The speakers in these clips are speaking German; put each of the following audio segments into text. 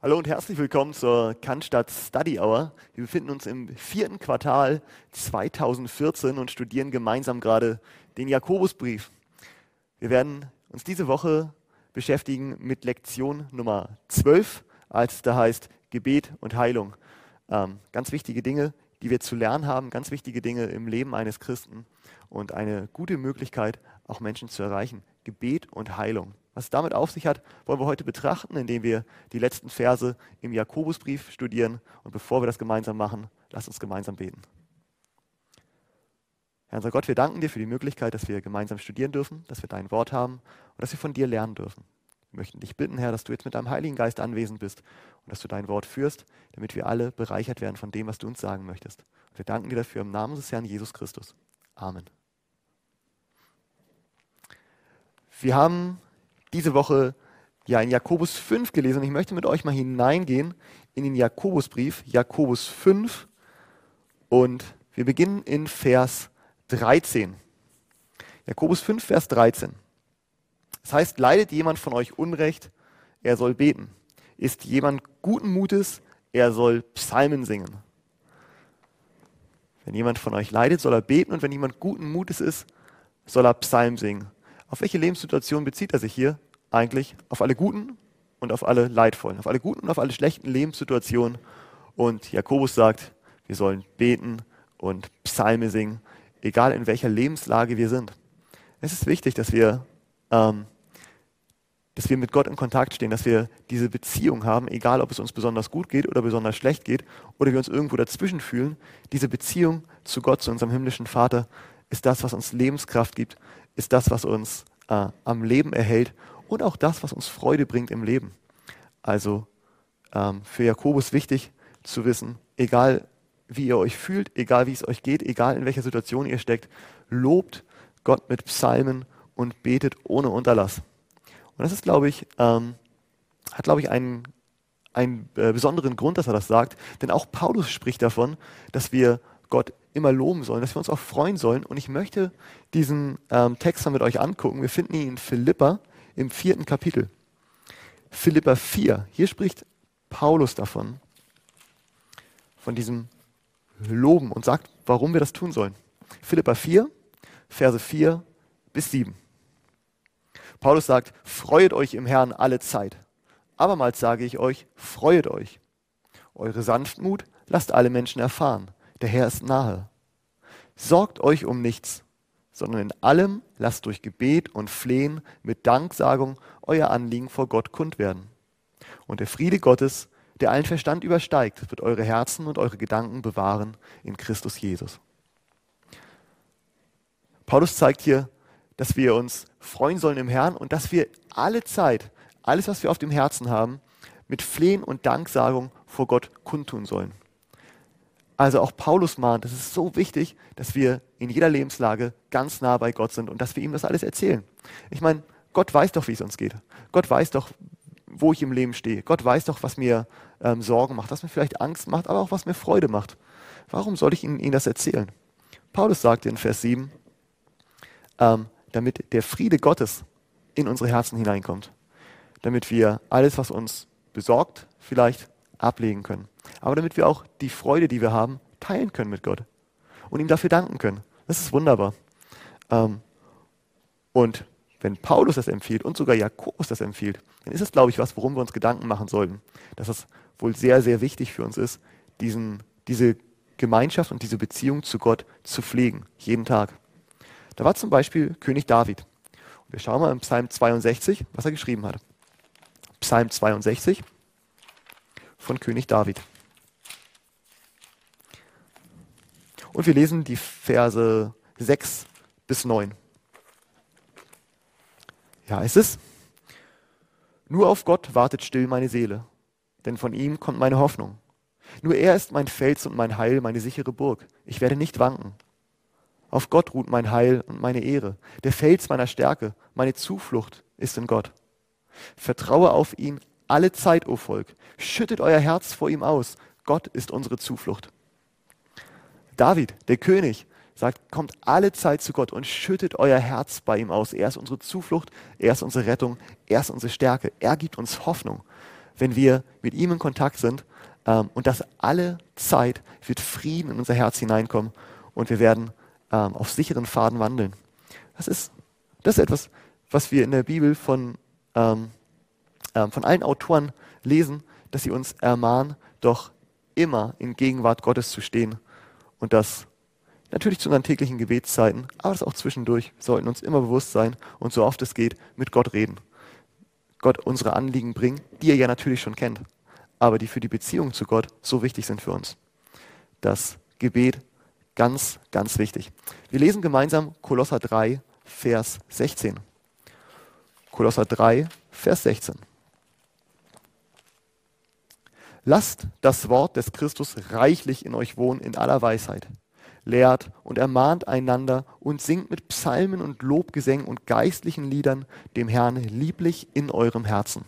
Hallo und herzlich willkommen zur Cannstatt Study Hour. Wir befinden uns im 4. Quartal 2014 und studieren gemeinsam gerade den Jakobusbrief. Wir werden uns diese Woche beschäftigen mit Lektion Nummer 12, als es da heißt Gebet und Heilung. Ganz wichtige Dinge, die wir zu lernen haben, ganz wichtige Dinge im Leben eines Christen und eine gute Möglichkeit, auch Menschen zu erreichen. Gebet und Heilung. Was es damit auf sich hat, wollen wir heute betrachten, indem wir die letzten Verse im Jakobusbrief studieren. Und bevor wir das gemeinsam machen, lasst uns gemeinsam beten. Herr unser Gott, wir danken dir für die Möglichkeit, dass wir gemeinsam studieren dürfen, dass wir dein Wort haben und dass wir von dir lernen dürfen. Wir möchten dich bitten, Herr, dass du jetzt mit deinem Heiligen Geist anwesend bist und dass du dein Wort führst, damit wir alle bereichert werden von dem, was du uns sagen möchtest. Und wir danken dir dafür im Namen des Herrn Jesus Christus. Amen. Wir haben diese Woche in Jakobus 5 gelesen und ich möchte mit euch mal hineingehen in den Jakobusbrief, Jakobus 5, und wir beginnen in Vers 13. Jakobus 5, Vers 13. Das heißt, leidet jemand von euch Unrecht, er soll beten. Ist jemand guten Mutes, er soll Psalmen singen. Wenn jemand von euch leidet, soll er beten, und wenn jemand guten Mutes ist, soll er Psalmen singen. Auf welche Lebenssituation bezieht er sich hier eigentlich? Auf alle guten und auf alle leidvollen, auf alle guten und auf alle schlechten Lebenssituationen. Und Jakobus sagt, wir sollen beten und Psalme singen, egal in welcher Lebenslage wir sind. Es ist wichtig, dass wir mit Gott in Kontakt stehen, dass wir diese Beziehung haben, egal ob es uns besonders gut geht oder besonders schlecht geht oder wir uns irgendwo dazwischen fühlen. Diese Beziehung zu Gott, zu unserem himmlischen Vater, ist das, was uns Lebenskraft gibt, ist das, was uns am Leben erhält und auch das, was uns Freude bringt im Leben. Also für Jakobus wichtig zu wissen, egal wie ihr euch fühlt, egal wie es euch geht, egal in welcher Situation ihr steckt, lobt Gott mit Psalmen und betet ohne Unterlass. Und das ist, hat, glaube ich, einen besonderen Grund, dass er das sagt, denn auch Paulus spricht davon, dass wir Gott immer loben sollen, dass wir uns auch freuen sollen. Und ich möchte diesen Text mal mit euch angucken. Wir finden ihn in Philipper im 4. Kapitel. Philipper 4. Hier spricht Paulus davon, von diesem Loben, und sagt, warum wir das tun sollen. Philipper 4, Verse 4 bis 7. Paulus sagt, freuet euch im Herrn alle Zeit. Abermals sage ich euch, freuet euch. Eure Sanftmut lasst alle Menschen erfahren. Der Herr ist nahe. Sorgt euch um nichts, sondern in allem lasst durch Gebet und Flehen mit Danksagung euer Anliegen vor Gott kund werden. Und der Friede Gottes, der allen Verstand übersteigt, wird eure Herzen und eure Gedanken bewahren in Christus Jesus. Paulus zeigt hier, dass wir uns freuen sollen im Herrn und dass wir alle Zeit, alles, was wir auf dem Herzen haben, mit Flehen und Danksagung vor Gott kundtun sollen. Also auch Paulus mahnt, es ist so wichtig, dass wir in jeder Lebenslage ganz nah bei Gott sind und dass wir ihm das alles erzählen. Ich meine, Gott weiß doch, wie es uns geht. Gott weiß doch, wo ich im Leben stehe. Gott weiß doch, was mir Sorgen macht, was mir vielleicht Angst macht, aber auch was mir Freude macht. Warum soll ich Ihnen das erzählen? Paulus sagt in Vers 7, damit der Friede Gottes in unsere Herzen hineinkommt. Damit wir alles, was uns besorgt, vielleicht ablegen können. Aber damit wir auch die Freude, die wir haben, teilen können mit Gott und ihm dafür danken können. Das ist wunderbar. Und wenn Paulus das empfiehlt und sogar Jakobus das empfiehlt, dann ist es, glaube ich, was, worum wir uns Gedanken machen sollten. Dass es wohl sehr, sehr wichtig für uns ist, diese Gemeinschaft und diese Beziehung zu Gott zu pflegen, jeden Tag. Da war zum Beispiel König David. Und wir schauen mal im Psalm 62, was er geschrieben hat. Psalm 62 von König David. Und wir lesen die Verse 6 bis 9. Ja, es ist: Nur auf Gott wartet still meine Seele, denn von ihm kommt meine Hoffnung. Nur er ist mein Fels und mein Heil, meine sichere Burg. Ich werde nicht wanken. Auf Gott ruht mein Heil und meine Ehre. Der Fels meiner Stärke, meine Zuflucht ist in Gott. Vertraue auf ihn alle Zeit, o Volk. Schüttet euer Herz vor ihm aus. Gott ist unsere Zuflucht. David, der König, sagt, kommt alle Zeit zu Gott und schüttet euer Herz bei ihm aus. Er ist unsere Zuflucht, er ist unsere Rettung, er ist unsere Stärke. Er gibt uns Hoffnung. wenn wir mit ihm in Kontakt sind, und das alle Zeit wird Frieden in unser Herz hineinkommen und wir werden auf sicheren Pfaden wandeln. Das ist etwas, was wir in der Bibel von allen Autoren lesen, dass sie uns ermahnen, doch immer in Gegenwart Gottes zu stehen. Und das natürlich zu unseren täglichen Gebetszeiten, aber das auch zwischendurch. Wir sollten uns immer bewusst sein und so oft es geht, mit Gott reden. Gott unsere Anliegen bringen, die er ja natürlich schon kennt, aber die für die Beziehung zu Gott so wichtig sind für uns. Das Gebet, ganz, ganz wichtig. Wir lesen gemeinsam Kolosser 3, Vers 16. Kolosser 3, Vers 16. Lasst das Wort des Christus reichlich in euch wohnen in aller Weisheit. Lehrt und ermahnt einander und singt mit Psalmen und Lobgesängen und geistlichen Liedern dem Herrn lieblich in eurem Herzen.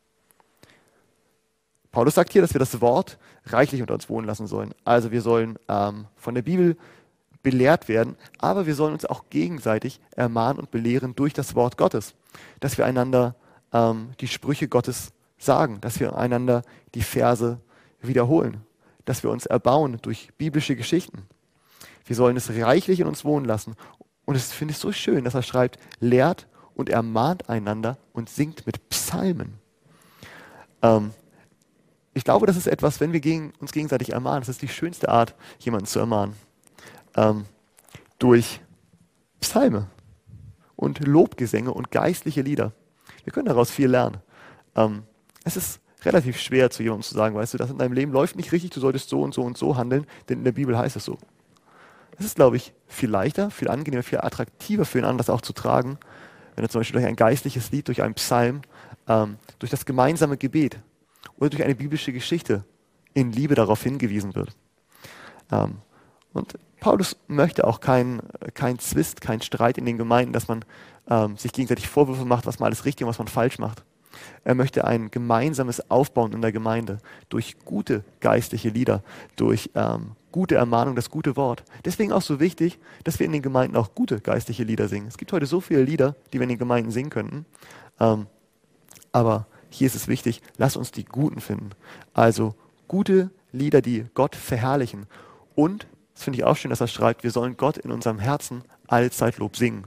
Paulus sagt hier, dass wir das Wort reichlich unter uns wohnen lassen sollen. Also wir sollen von der Bibel belehrt werden, aber wir sollen uns auch gegenseitig ermahnen und belehren durch das Wort Gottes. Dass wir einander die Sprüche Gottes sagen, dass wir einander die Verse wiederholen, dass wir uns erbauen durch biblische Geschichten. Wir sollen es reichlich in uns wohnen lassen. Und das finde ich so schön, dass er schreibt, lehrt und ermahnt einander und singt mit Psalmen. Ich glaube, das ist etwas, wenn wir uns gegenseitig ermahnen, das ist die schönste Art, jemanden zu ermahnen. Durch Psalme und Lobgesänge und geistliche Lieder. Wir können daraus viel lernen. Es ist relativ schwer, zu jemandem zu sagen, weißt du, das in deinem Leben läuft nicht richtig, du solltest so und so und so handeln, denn in der Bibel heißt es so. Es ist, glaube ich, viel leichter, viel angenehmer, viel attraktiver für ihn an, das auch zu tragen, wenn er zum Beispiel durch ein geistliches Lied, durch einen Psalm, durch das gemeinsame Gebet oder durch eine biblische Geschichte in Liebe darauf hingewiesen wird. Und Paulus möchte auch kein Zwist, kein Streit in den Gemeinden, dass man sich gegenseitig Vorwürfe macht, was man alles richtig und was man falsch macht. Er möchte ein gemeinsames Aufbauen in der Gemeinde durch gute geistliche Lieder, durch gute Ermahnung, das gute Wort. Deswegen auch so wichtig, dass wir in den Gemeinden auch gute geistliche Lieder singen. Es gibt heute so viele Lieder, die wir in den Gemeinden singen könnten, aber hier ist es wichtig, lass uns die guten finden. Also gute Lieder, die Gott verherrlichen. Und, das finde ich auch schön, dass er schreibt, wir sollen Gott in unserem Herzen allzeit Lob singen.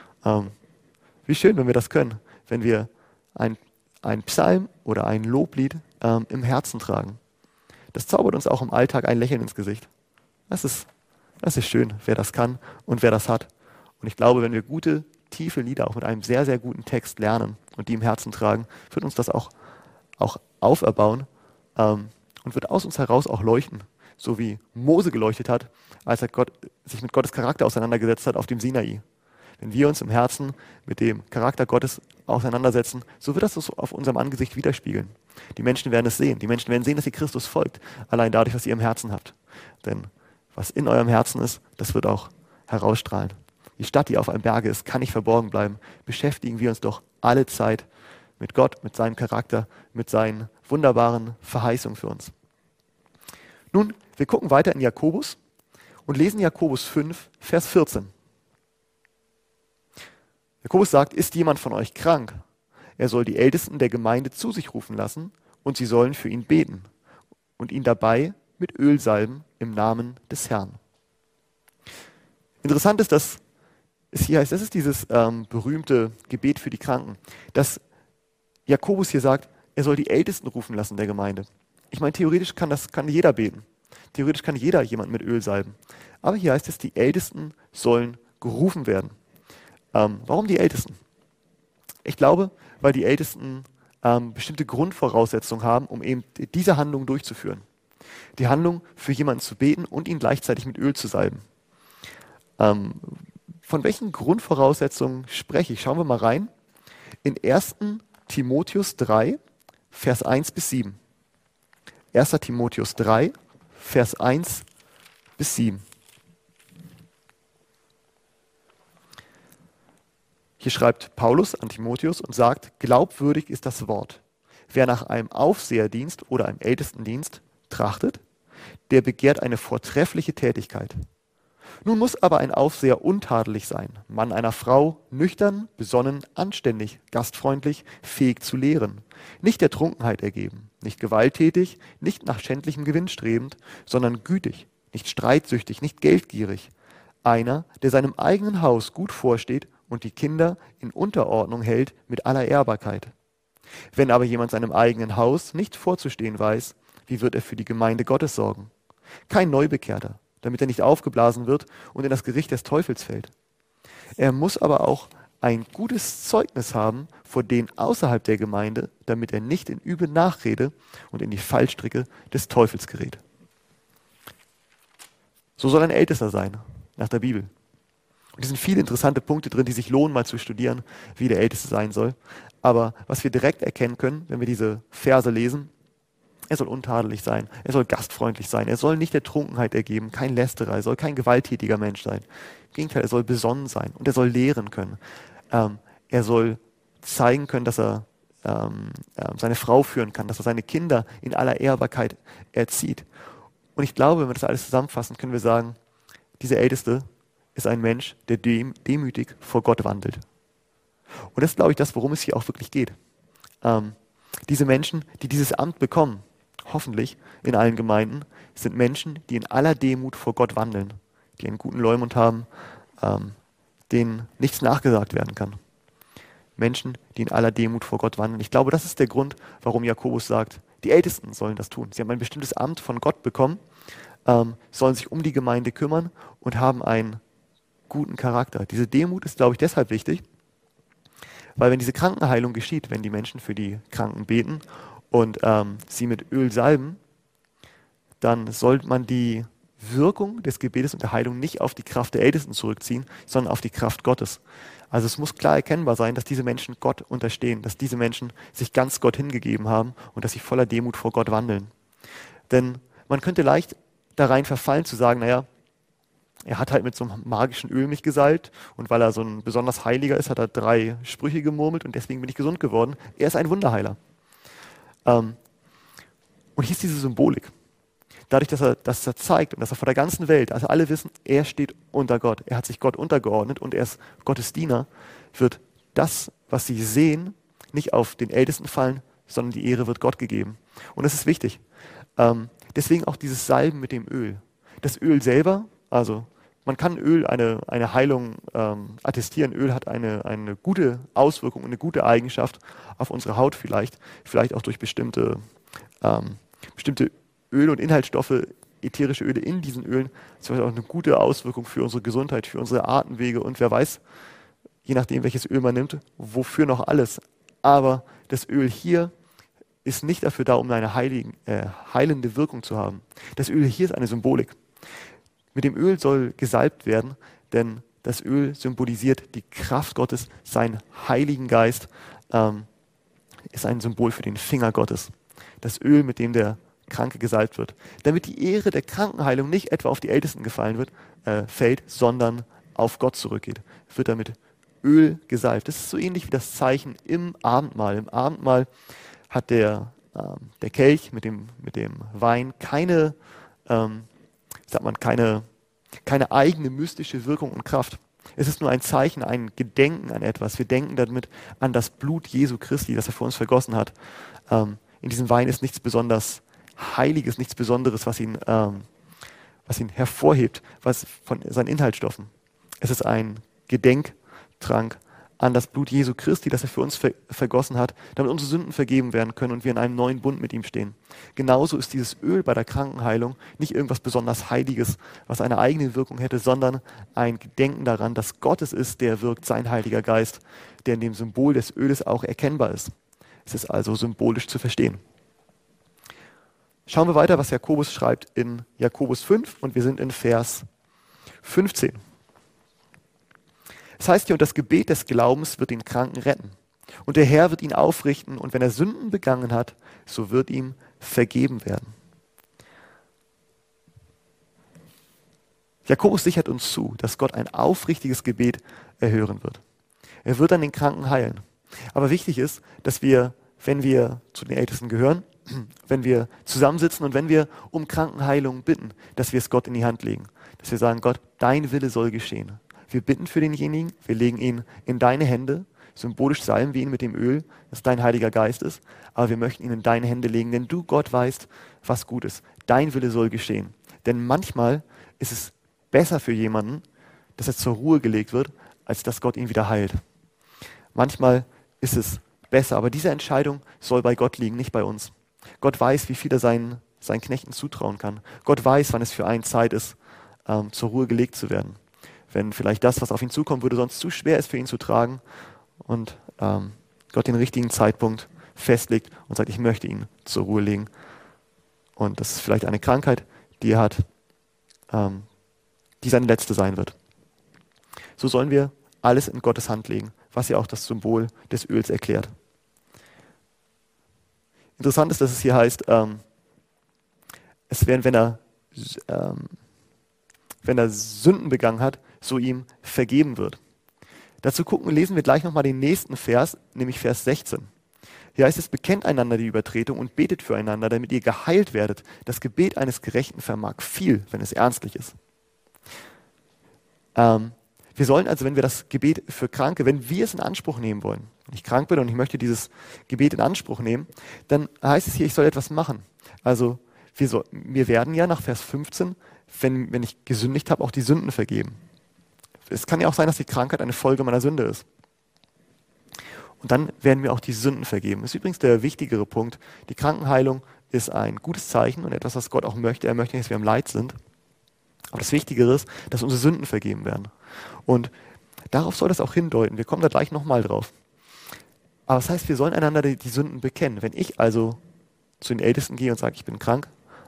Wie schön, wenn wir das können, wenn wir ein Psalm oder ein Loblied im Herzen tragen. Das zaubert uns auch im Alltag ein Lächeln ins Gesicht. Das ist schön, wer das kann und wer das hat. Und ich glaube, wenn wir gute, tiefe Lieder auch mit einem sehr, sehr guten Text lernen und die im Herzen tragen, wird uns das auch auferbauen und wird aus uns heraus auch leuchten. So wie Mose geleuchtet hat, als er sich mit Gottes Charakter auseinandergesetzt hat auf dem Sinai. Wenn wir uns im Herzen mit dem Charakter Gottes auseinandersetzen, so wird das auf unserem Angesicht widerspiegeln. Die Menschen werden es sehen. Die Menschen werden sehen, dass ihr Christus folgt, allein dadurch, was ihr im Herzen habt. Denn was in eurem Herzen ist, das wird auch herausstrahlen. Die Stadt, die auf einem Berge ist, kann nicht verborgen bleiben. Beschäftigen wir uns doch alle Zeit mit Gott, mit seinem Charakter, mit seinen wunderbaren Verheißungen für uns. Nun, wir gucken weiter in Jakobus und lesen Jakobus 5, Vers 14. Jakobus sagt, ist jemand von euch krank? Er soll die Ältesten der Gemeinde zu sich rufen lassen und sie sollen für ihn beten und ihn dabei mit Öl salben im Namen des Herrn. Interessant ist, dass es hier heißt, das ist dieses berühmte Gebet für die Kranken, dass Jakobus hier sagt, er soll die Ältesten rufen lassen der Gemeinde. Ich meine, theoretisch kann jeder beten. Theoretisch kann jeder jemanden mit Öl salben. Aber hier heißt es, die Ältesten sollen gerufen werden. Warum die Ältesten? Ich glaube, weil die Ältesten bestimmte Grundvoraussetzungen haben, um eben diese Handlung durchzuführen. Die Handlung, für jemanden zu beten und ihn gleichzeitig mit Öl zu salben. Von welchen Grundvoraussetzungen spreche ich? Schauen wir mal rein. In 1. Timotheus 3, Vers 1 bis 7. 1. Timotheus 3, Vers 1 bis 7. Hier schreibt Paulus an Timotheus und sagt, glaubwürdig ist das Wort. Wer nach einem Aufseherdienst oder einem Ältestendienst trachtet, der begehrt eine vortreffliche Tätigkeit. Nun muss aber ein Aufseher untadelig sein, Mann einer Frau, nüchtern, besonnen, anständig, gastfreundlich, fähig zu lehren, nicht der Trunkenheit ergeben, nicht gewalttätig, nicht nach schändlichem Gewinn strebend, sondern gütig, nicht streitsüchtig, nicht geldgierig, einer, der seinem eigenen Haus gut vorsteht und die Kinder in Unterordnung hält mit aller Ehrbarkeit. Wenn aber jemand seinem eigenen Haus nicht vorzustehen weiß, wie wird er für die Gemeinde Gottes sorgen? Kein Neubekehrter, damit er nicht aufgeblasen wird und in das Gericht des Teufels fällt. Er muss aber auch ein gutes Zeugnis haben vor denen außerhalb der Gemeinde, damit er nicht in üble Nachrede und in die Fallstricke des Teufels gerät. So soll ein Ältester sein, nach der Bibel. Und es sind viele interessante Punkte drin, die sich lohnen, mal zu studieren, wie der Älteste sein soll. Aber was wir direkt erkennen können, wenn wir diese Verse lesen: Er soll untadelig sein, er soll gastfreundlich sein, er soll nicht der Trunkenheit ergeben, kein Lästerer, er soll kein gewalttätiger Mensch sein. Im Gegenteil, er soll besonnen sein und er soll lehren können. Er soll zeigen können, dass er seine Frau führen kann, dass er seine Kinder in aller Ehrbarkeit erzieht. Und ich glaube, wenn wir das alles zusammenfassen, können wir sagen, dieser Älteste ist ein Mensch, der demütig vor Gott wandelt. Und das ist, glaube ich, das, worum es hier auch wirklich geht. Diese Menschen, die dieses Amt bekommen, hoffentlich in allen Gemeinden, sind Menschen, die in aller Demut vor Gott wandeln, die einen guten Leumund haben, denen nichts nachgesagt werden kann. Menschen, die in aller Demut vor Gott wandeln. Ich glaube, das ist der Grund, warum Jakobus sagt, die Ältesten sollen das tun. Sie haben ein bestimmtes Amt von Gott bekommen, sollen sich um die Gemeinde kümmern und haben einen guten Charakter. Diese Demut ist, glaube ich, deshalb wichtig, weil wenn diese Krankenheilung geschieht, wenn die Menschen für die Kranken beten und sie mit Öl salben, dann sollte man die Wirkung des Gebetes und der Heilung nicht auf die Kraft der Ältesten zurückziehen, sondern auf die Kraft Gottes. Also es muss klar erkennbar sein, dass diese Menschen Gott unterstehen, dass diese Menschen sich ganz Gott hingegeben haben und dass sie voller Demut vor Gott wandeln. Denn man könnte leicht da rein verfallen zu sagen, naja, er hat halt mit so einem magischen Öl mich gesalbt und weil er so ein besonders Heiliger ist, hat er 3 Sprüche gemurmelt und deswegen bin ich gesund geworden. Er ist ein Wunderheiler. Und hier ist diese Symbolik. Dadurch, dass er zeigt und dass er vor der ganzen Welt, also alle wissen, er steht unter Gott, er hat sich Gott untergeordnet und er ist Gottes Diener, wird das, was sie sehen, nicht auf den Ältesten fallen, sondern die Ehre wird Gott gegeben. Und das ist wichtig. Deswegen auch dieses Salben mit dem Öl. Das Öl selber, also man kann Öl eine Heilung attestieren. Öl hat eine gute Auswirkung, eine gute Eigenschaft auf unsere Haut vielleicht auch durch bestimmte Öle und Inhaltsstoffe, ätherische Öle in diesen Ölen, das hat auch eine gute Auswirkung für unsere Gesundheit, für unsere Atemwege und wer weiß, je nachdem welches Öl man nimmt, wofür noch alles. Aber das Öl hier ist nicht dafür da, um eine heilende Wirkung zu haben. Das Öl hier ist eine Symbolik. Mit dem Öl soll gesalbt werden, denn das Öl symbolisiert die Kraft Gottes, seinen Heiligen Geist, ist ein Symbol für den Finger Gottes. Das Öl, mit dem der Kranke gesalbt wird. Damit die Ehre der Krankenheilung nicht etwa auf die Ältesten fällt, sondern auf Gott zurückgeht. Wird damit Öl gesalbt. Das ist so ähnlich wie das Zeichen im Abendmahl. Im Abendmahl hat der Kelch mit dem Wein keine eigene mystische Wirkung und Kraft. Es ist nur ein Zeichen, ein Gedenken an etwas. Wir denken damit an das Blut Jesu Christi, das er für uns vergossen hat. In diesem Wein ist nichts besonders Heiliges, nichts Besonderes, was ihn hervorhebt, was von seinen Inhaltsstoffen. Es ist ein Gedenktrank an das Blut Jesu Christi, das er für uns vergossen hat, damit unsere Sünden vergeben werden können und wir in einem neuen Bund mit ihm stehen. Genauso ist dieses Öl bei der Krankenheilung nicht irgendwas besonders Heiliges, was eine eigene Wirkung hätte, sondern ein Gedenken daran, dass Gott es ist, der wirkt, sein Heiliger Geist, der in dem Symbol des Öles auch erkennbar ist. Es ist also symbolisch zu verstehen. Schauen wir weiter, was Jakobus schreibt in Jakobus 5 und wir sind in Vers 15. Es heißt hier, und das Gebet des Glaubens wird den Kranken retten. Und der Herr wird ihn aufrichten und wenn er Sünden begangen hat, so wird ihm vergeben werden. Jakobus sichert uns zu, dass Gott ein aufrichtiges Gebet erhören wird. Er wird dann den Kranken heilen. Aber wichtig ist, dass wir, wenn wir zu den Ältesten gehören, wenn wir zusammensitzen und wenn wir um Krankenheilung bitten, dass wir es Gott in die Hand legen. Dass wir sagen, Gott, dein Wille soll geschehen. Wir bitten für denjenigen, wir legen ihn in deine Hände, symbolisch salben wir ihn mit dem Öl, das dein Heiliger Geist ist, aber wir möchten ihn in deine Hände legen, denn du, Gott, weißt, was gut ist. Dein Wille soll geschehen. Denn manchmal ist es besser für jemanden, dass er zur Ruhe gelegt wird, als dass Gott ihn wieder heilt. Manchmal ist es besser, aber diese Entscheidung soll bei Gott liegen, nicht bei uns. Gott weiß, wie viel er seinen Knechten zutrauen kann. Gott weiß, wann es für einen Zeit ist, zur Ruhe gelegt zu werden. Wenn vielleicht das, was auf ihn zukommen würde, sonst zu schwer ist für ihn zu tragen und Gott den richtigen Zeitpunkt festlegt und sagt, ich möchte ihn zur Ruhe legen. Und das ist vielleicht eine Krankheit, die er hat, die seine letzte sein wird. So sollen wir alles in Gottes Hand legen, was ja auch das Symbol des Öls erklärt. Interessant ist, dass es hier heißt, es werden, wenn er Sünden begangen hat, so ihm vergeben wird. Dazu lesen wir gleich nochmal den nächsten Vers, nämlich Vers 16. Hier heißt es, bekennt einander die Übertretung und betet füreinander, damit ihr geheilt werdet. Das Gebet eines Gerechten vermag viel, wenn es ernstlich ist. Wir sollen also, wenn wir das Gebet für Kranke, wenn wir es in Anspruch nehmen wollen, wenn ich krank bin und ich möchte dieses Gebet in Anspruch nehmen, dann heißt es hier, ich soll etwas machen. Also wir werden ja nach Vers 15, wenn ich gesündigt habe, auch die Sünden vergeben. Es kann ja auch sein, dass die Krankheit eine Folge meiner Sünde ist. Und dann werden mir auch die Sünden vergeben. Das ist übrigens der wichtigere Punkt. Die Krankenheilung ist ein gutes Zeichen und etwas, was Gott auch möchte. Er möchte nicht, dass wir im Leid sind. Aber das Wichtigere ist, dass unsere Sünden vergeben werden. Und darauf soll das auch hindeuten. Wir kommen da gleich nochmal drauf. Aber das heißt, wir sollen einander die Sünden bekennen. Wenn ich also zu den Ältesten gehe und sage, ich bin krank,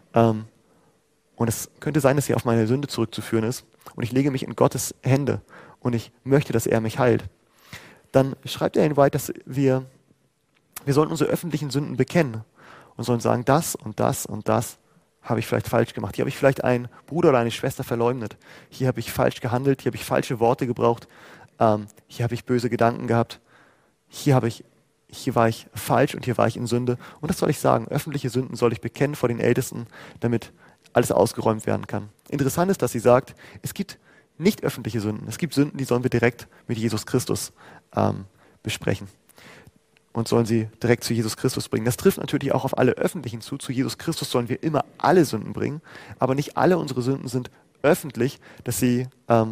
und es könnte sein, dass sie auf meine Sünde zurückzuführen ist, und ich lege mich in Gottes Hände und ich möchte, dass er mich heilt, dann schreibt er White, dass wir sollen unsere öffentlichen Sünden bekennen und sollen sagen, das und das und das habe ich vielleicht falsch gemacht. Hier habe ich vielleicht einen Bruder oder eine Schwester verleumdet. Hier habe ich falsch gehandelt, hier habe ich falsche Worte gebraucht, hier habe ich böse Gedanken gehabt, hier war ich falsch und hier war ich in Sünde. Und das soll ich sagen, öffentliche Sünden soll ich bekennen vor den Ältesten, damit alles ausgeräumt werden kann. Interessant ist, dass sie sagt, es gibt nicht öffentliche Sünden. Es gibt Sünden, die sollen wir direkt mit Jesus Christus besprechen und sollen sie direkt zu Jesus Christus bringen. Das trifft natürlich auch auf alle öffentlichen zu. Zu Jesus Christus sollen wir immer alle Sünden bringen, aber nicht alle unsere Sünden sind öffentlich, dass sie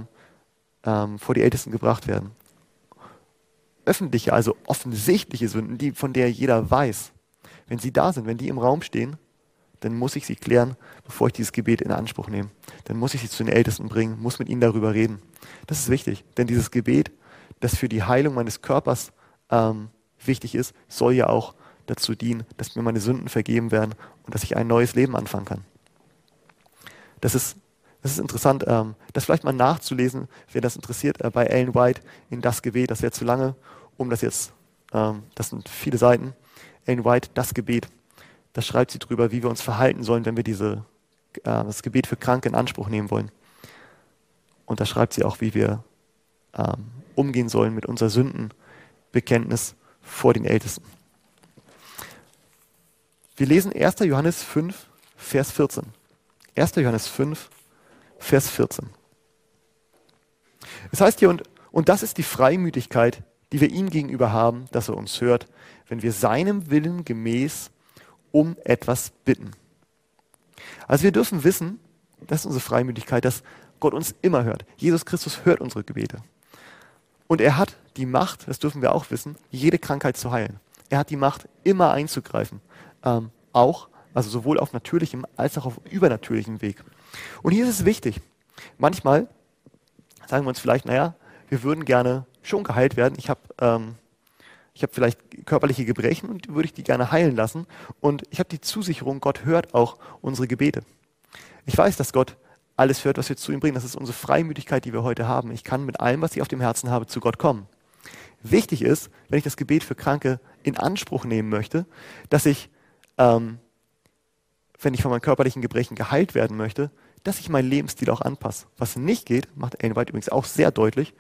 vor die Ältesten gebracht werden. Öffentliche, also offensichtliche Sünden, von der jeder weiß, wenn sie da sind, wenn die im Raum stehen, dann muss ich sie klären, bevor ich dieses Gebet in Anspruch nehme. Dann muss ich sie zu den Ältesten bringen, muss mit ihnen darüber reden. Das ist wichtig, denn dieses Gebet, das für die Heilung meines Körpers wichtig ist, soll ja auch dazu dienen, dass mir meine Sünden vergeben werden und dass ich ein neues Leben anfangen kann. Das ist interessant, das vielleicht mal nachzulesen, wer das interessiert, bei Ellen White in Das Gebet. Das wäre zu lange, das sind viele Seiten. Ellen White, Das Gebet. Da schreibt sie drüber, wie wir uns verhalten sollen, wenn wir das Gebet für Kranke in Anspruch nehmen wollen. Und da schreibt sie auch, wie wir umgehen sollen mit unserer Sündenbekenntnis vor den Ältesten. Wir lesen 1. Johannes 5, Vers 14. 1. Johannes 5, Vers 14. Es heißt hier, und das ist die Freimütigkeit, die wir ihm gegenüber haben, dass er uns hört, wenn wir seinem Willen gemäß um etwas bitten. Also wir dürfen wissen, das ist unsere Freimütigkeit, dass Gott uns immer hört. Jesus Christus hört unsere Gebete. Und er hat die Macht, das dürfen wir auch wissen, jede Krankheit zu heilen. Er hat die Macht, immer einzugreifen. Also sowohl auf natürlichem als auch auf übernatürlichem Weg. Und hier ist es wichtig. Manchmal sagen wir uns vielleicht, wir würden gerne schon geheilt werden. Ich habe vielleicht körperliche Gebrechen und würde ich die gerne heilen lassen. Und ich habe die Zusicherung, Gott hört auch unsere Gebete. Ich weiß, dass Gott alles hört, was wir zu ihm bringen. Das ist unsere Freimütigkeit, die wir heute haben. Ich kann mit allem, was ich auf dem Herzen habe, zu Gott kommen. Wichtig ist, wenn ich das Gebet für Kranke in Anspruch nehmen möchte, dass ich, wenn ich von meinen körperlichen Gebrechen geheilt werden möchte, dass ich meinen Lebensstil auch anpasse. Was nicht geht, macht Ellen White übrigens auch sehr deutlich,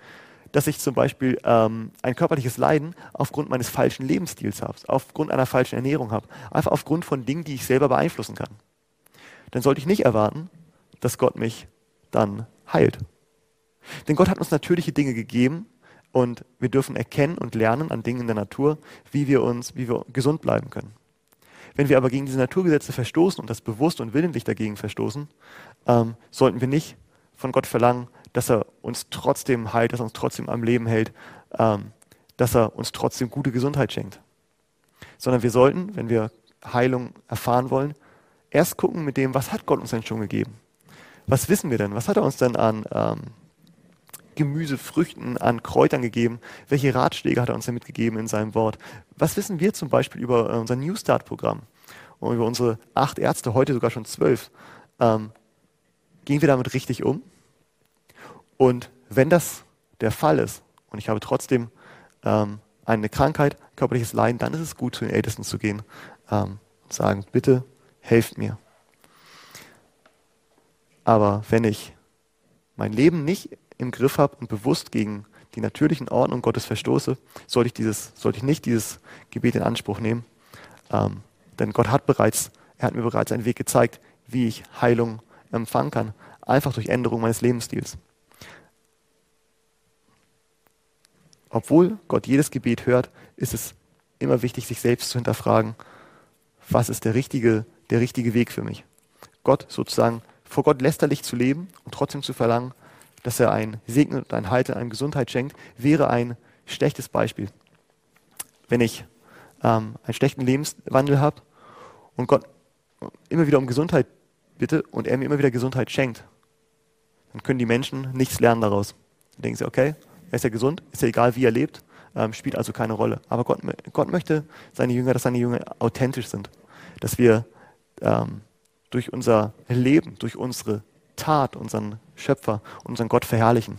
dass ich zum Beispiel ein körperliches Leiden aufgrund meines falschen Lebensstils habe, aufgrund einer falschen Ernährung habe, einfach aufgrund von Dingen, die ich selber beeinflussen kann. Dann sollte ich nicht erwarten, dass Gott mich dann heilt. Denn Gott hat uns natürliche Dinge gegeben und wir dürfen erkennen und lernen an Dingen in der Natur, wie wir gesund bleiben können. Wenn wir aber gegen diese Naturgesetze verstoßen und das bewusst und willentlich dagegen verstoßen, sollten wir nicht von Gott verlangen, dass er uns trotzdem heilt, dass er uns trotzdem am Leben hält, dass er uns trotzdem gute Gesundheit schenkt. Sondern wir sollten, wenn wir Heilung erfahren wollen, erst gucken mit dem, was hat Gott uns denn schon gegeben? Was wissen wir denn? Was hat er uns denn an Gemüse, Früchten, an Kräutern gegeben? Welche Ratschläge hat er uns denn mitgegeben in seinem Wort? Was wissen wir zum Beispiel über unser New Start-Programm und über unsere 8 Ärzte, heute sogar schon 12? Gehen wir damit richtig um? Und wenn das der Fall ist und ich habe trotzdem eine Krankheit, körperliches Leiden, dann ist es gut, zu den Ältesten zu gehen und sagen, bitte helft mir. Aber wenn ich mein Leben nicht im Griff habe und bewusst gegen die natürlichen Ordnungen Gottes verstoße, sollte ich nicht dieses Gebet in Anspruch nehmen. Denn Gott hat mir bereits einen Weg gezeigt, wie ich Heilung empfangen kann, einfach durch Änderung meines Lebensstils. Obwohl Gott jedes Gebet hört, ist es immer wichtig, sich selbst zu hinterfragen, was ist der richtige Weg für mich. Vor Gott lästerlich zu leben und trotzdem zu verlangen, dass er einen segnet und einen Halt und eine Gesundheit schenkt, wäre ein schlechtes Beispiel. Wenn ich einen schlechten Lebenswandel habe und Gott immer wieder um Gesundheit bitte und er mir immer wieder Gesundheit schenkt, dann können die Menschen nichts lernen daraus. Dann denken sie, okay, er ist ja gesund, ist ja egal, wie er lebt, spielt also keine Rolle. Aber Gott möchte dass seine Jünger authentisch sind, dass wir durch unser Leben, durch unsere Tat, unseren Schöpfer, unseren Gott verherrlichen.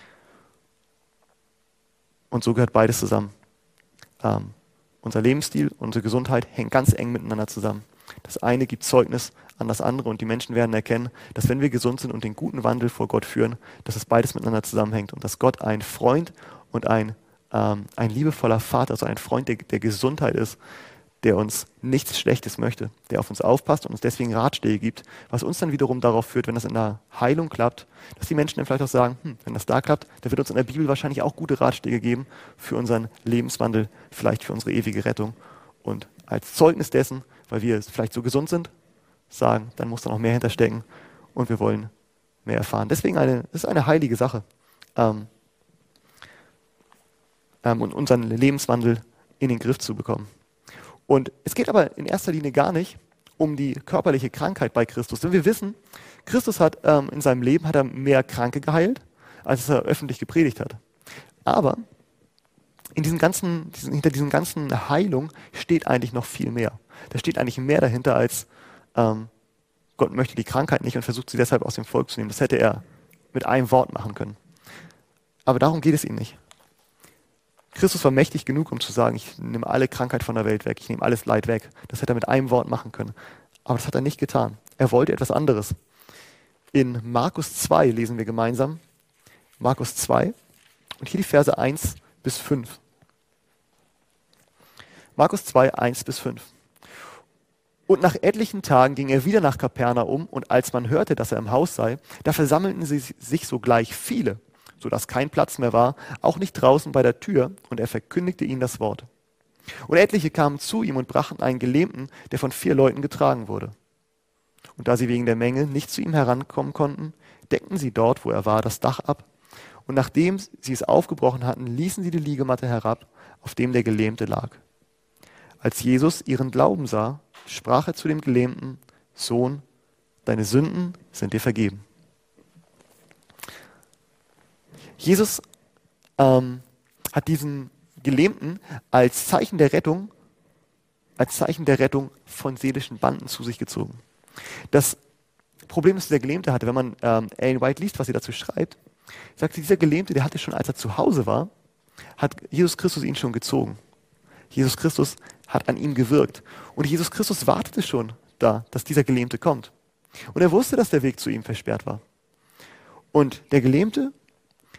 Und so gehört beides zusammen. Unser Lebensstil, unsere Gesundheit hängen ganz eng miteinander zusammen. Das eine gibt Zeugnis an das andere und die Menschen werden erkennen, dass wenn wir gesund sind und den guten Wandel vor Gott führen, dass es beides miteinander zusammenhängt und dass Gott ein Freund und ein liebevoller Vater, also ein Freund der Gesundheit ist, der uns nichts Schlechtes möchte, der auf uns aufpasst und uns deswegen Ratschläge gibt, was uns dann wiederum darauf führt, wenn das in der Heilung klappt, dass die Menschen dann vielleicht auch sagen, wenn das da klappt, dann wird uns in der Bibel wahrscheinlich auch gute Ratschläge geben für unseren Lebenswandel, vielleicht für unsere ewige Rettung. Und als Zeugnis dessen, weil wir vielleicht so gesund sind, sagen, dann muss da noch mehr hinterstecken und wir wollen mehr erfahren. Deswegen ist eine heilige Sache, und unseren Lebenswandel in den Griff zu bekommen. Und es geht aber in erster Linie gar nicht um die körperliche Krankheit bei Christus. Denn wir wissen, Christus hat in seinem Leben mehr Kranke geheilt, als er öffentlich gepredigt hat. Aber hinter diesen ganzen Heilungen steht eigentlich noch viel mehr. Da steht eigentlich mehr dahinter als Gott möchte die Krankheit nicht und versucht sie deshalb aus dem Volk zu nehmen. Das hätte er mit einem Wort machen können. Aber darum geht es ihm nicht. Christus war mächtig genug, um zu sagen, ich nehme alle Krankheit von der Welt weg, ich nehme alles Leid weg. Das hätte er mit einem Wort machen können. Aber das hat er nicht getan. Er wollte etwas anderes. In Markus 2 lesen wir gemeinsam. Markus 2 und hier die Verse 1 bis 5. Markus 2, 1 bis 5. Und nach etlichen Tagen ging er wieder nach Kapernaum und als man hörte, dass er im Haus sei, da versammelten sich sogleich viele, sodass kein Platz mehr war, auch nicht draußen bei der Tür, und er verkündigte ihnen das Wort. Und etliche kamen zu ihm und brachten einen Gelähmten, der von 4 Leuten getragen wurde. Und da sie wegen der Menge nicht zu ihm herankommen konnten, deckten sie dort, wo er war, das Dach ab. Und nachdem sie es aufgebrochen hatten, ließen sie die Liegematte herab, auf dem der Gelähmte lag. Als Jesus ihren Glauben sah, sprach er zu dem Gelähmten: Sohn, deine Sünden sind dir vergeben. Jesus hat diesen Gelähmten als Zeichen der Rettung von seelischen Banden zu sich gezogen. Das Problem, das dieser Gelähmte hatte, wenn man Ellen White liest, was sie dazu schreibt, sagt sie, dieser Gelähmte, der hatte schon, als er zu Hause war, hat Jesus Christus ihn schon gezogen. Jesus Christus hat an ihm gewirkt. Und Jesus Christus wartete schon da, dass dieser Gelähmte kommt. Und er wusste, dass der Weg zu ihm versperrt war. Und der Gelähmte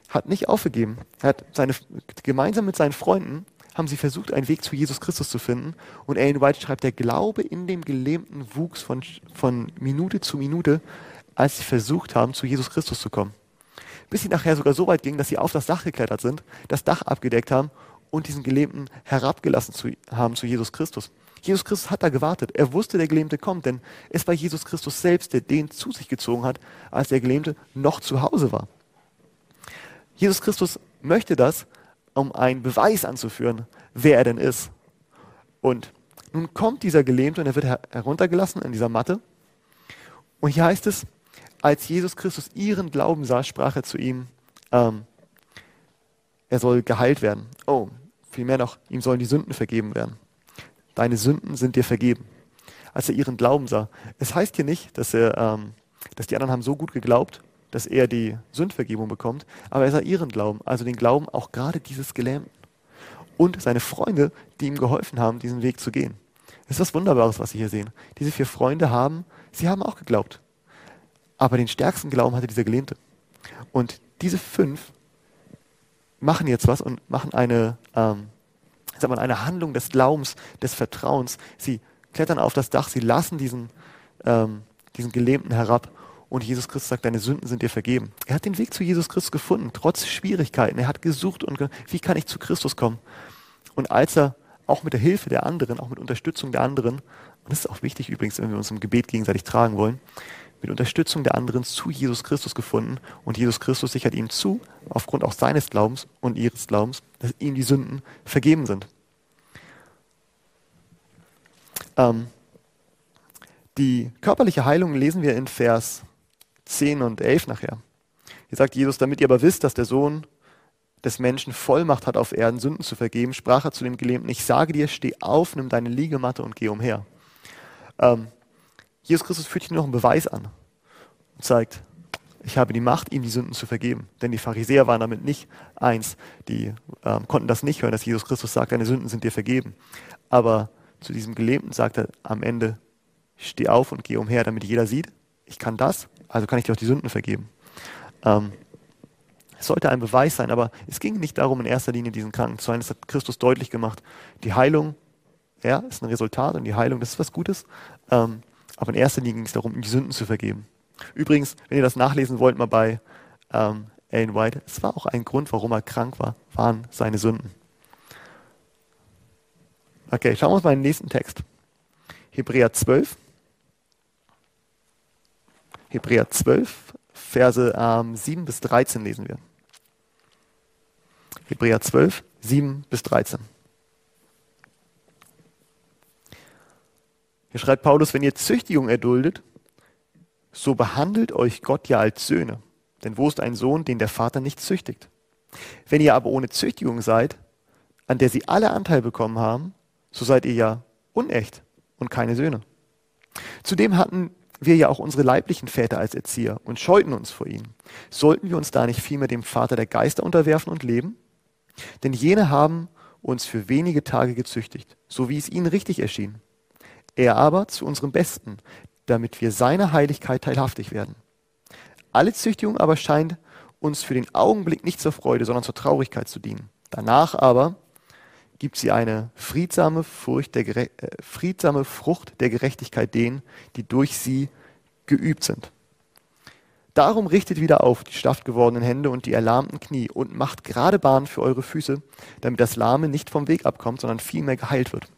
hat nicht aufgegeben. Gemeinsam mit seinen Freunden haben sie versucht, einen Weg zu Jesus Christus zu finden. Und Ellen White schreibt, der Glaube in dem Gelähmten wuchs von Minute zu Minute, als sie versucht haben, zu Jesus Christus zu kommen. Bis sie nachher sogar so weit ging, dass sie auf das Dach geklettert sind, das Dach abgedeckt haben und diesen Gelähmten herabgelassen haben zu Jesus Christus. Jesus Christus hat da gewartet. Er wusste, der Gelähmte kommt, denn es war Jesus Christus selbst, der den zu sich gezogen hat, als der Gelähmte noch zu Hause war. Jesus Christus möchte das, um einen Beweis anzuführen, wer er denn ist. Und nun kommt dieser Gelähmte und er wird heruntergelassen in dieser Matte. Und hier heißt es, als Jesus Christus ihren Glauben sah, sprach er zu ihm, er soll geheilt werden. Oh, vielmehr noch, ihm sollen die Sünden vergeben werden. Deine Sünden sind dir vergeben. Als er ihren Glauben sah. Es heißt hier nicht, dass die anderen haben so gut geglaubt, dass er die Sündvergebung bekommt, aber er sah ihren Glauben, also den Glauben auch gerade dieses Gelähmten. Und seine Freunde, die ihm geholfen haben, diesen Weg zu gehen. Das ist was Wunderbares, was Sie hier sehen. Diese 4 Freunde haben auch geglaubt. Aber den stärksten Glauben hatte dieser Gelähmte. Und diese 5 machen jetzt was und machen eine Handlung des Glaubens, des Vertrauens. Sie klettern auf das Dach, sie lassen diesen Gelähmten herab und Jesus Christus sagt, deine Sünden sind dir vergeben. Er hat den Weg zu Jesus Christus gefunden, trotz Schwierigkeiten. Er hat gesucht wie kann ich zu Christus kommen? Und als er auch mit der Hilfe der anderen, auch mit Unterstützung der anderen, und das ist auch wichtig übrigens, wenn wir uns im Gebet gegenseitig tragen wollen, mit Unterstützung der anderen zu Jesus Christus gefunden und Jesus Christus sichert ihm zu, aufgrund auch seines Glaubens und ihres Glaubens, dass ihm die Sünden vergeben sind. Die körperliche Heilung lesen wir in Vers 10 und 11 nachher. Hier sagt Jesus, damit ihr aber wisst, dass der Sohn des Menschen Vollmacht hat, auf Erden Sünden zu vergeben, sprach er zu dem Gelähmten, ich sage dir, steh auf, nimm deine Liegematte und geh umher. Jesus Christus führt hier noch einen Beweis an und zeigt, ich habe die Macht, ihm die Sünden zu vergeben. Denn die Pharisäer waren damit nicht eins. Die konnten das nicht hören, dass Jesus Christus sagt, deine Sünden sind dir vergeben. Aber zu diesem Gelähmten sagt er am Ende, steh auf und geh umher, damit jeder sieht, ich kann das, also kann ich dir auch die Sünden vergeben. Es sollte ein Beweis sein, aber es ging nicht darum, in erster Linie diesen Kranken zu heilen. Das hat Christus deutlich gemacht. Die Heilung, ja, ist ein Resultat und die Heilung, das ist was Gutes. Aber in erster Linie ging es darum, ihm die Sünden zu vergeben. Übrigens, wenn ihr das nachlesen wollt, mal bei Ellen White, es war auch ein Grund, warum er krank war, waren seine Sünden. Okay, schauen wir uns mal den nächsten Text. Hebräer 12, Verse 7 bis 13 lesen wir. Hebräer 12, 7 bis 13. Hier schreibt Paulus, wenn ihr Züchtigung erduldet, so behandelt euch Gott ja als Söhne. Denn wo ist ein Sohn, den der Vater nicht züchtigt? Wenn ihr aber ohne Züchtigung seid, an der sie alle Anteil bekommen haben, so seid ihr ja unecht und keine Söhne. Zudem hatten wir ja auch unsere leiblichen Väter als Erzieher und scheuten uns vor ihnen. Sollten wir uns da nicht vielmehr dem Vater der Geister unterwerfen und leben? Denn jene haben uns für wenige Tage gezüchtigt, so wie es ihnen richtig erschien. Er aber zu unserem Besten, damit wir seiner Heiligkeit teilhaftig werden. Alle Züchtigung aber scheint uns für den Augenblick nicht zur Freude, sondern zur Traurigkeit zu dienen. Danach aber gibt sie eine friedsame Frucht der Gerechtigkeit denen, die durch sie geübt sind. Darum richtet wieder auf die schlaff gewordenen Hände und die erlahmten Knie und macht gerade Bahn für eure Füße, damit das Lahme nicht vom Weg abkommt, sondern vielmehr geheilt wird.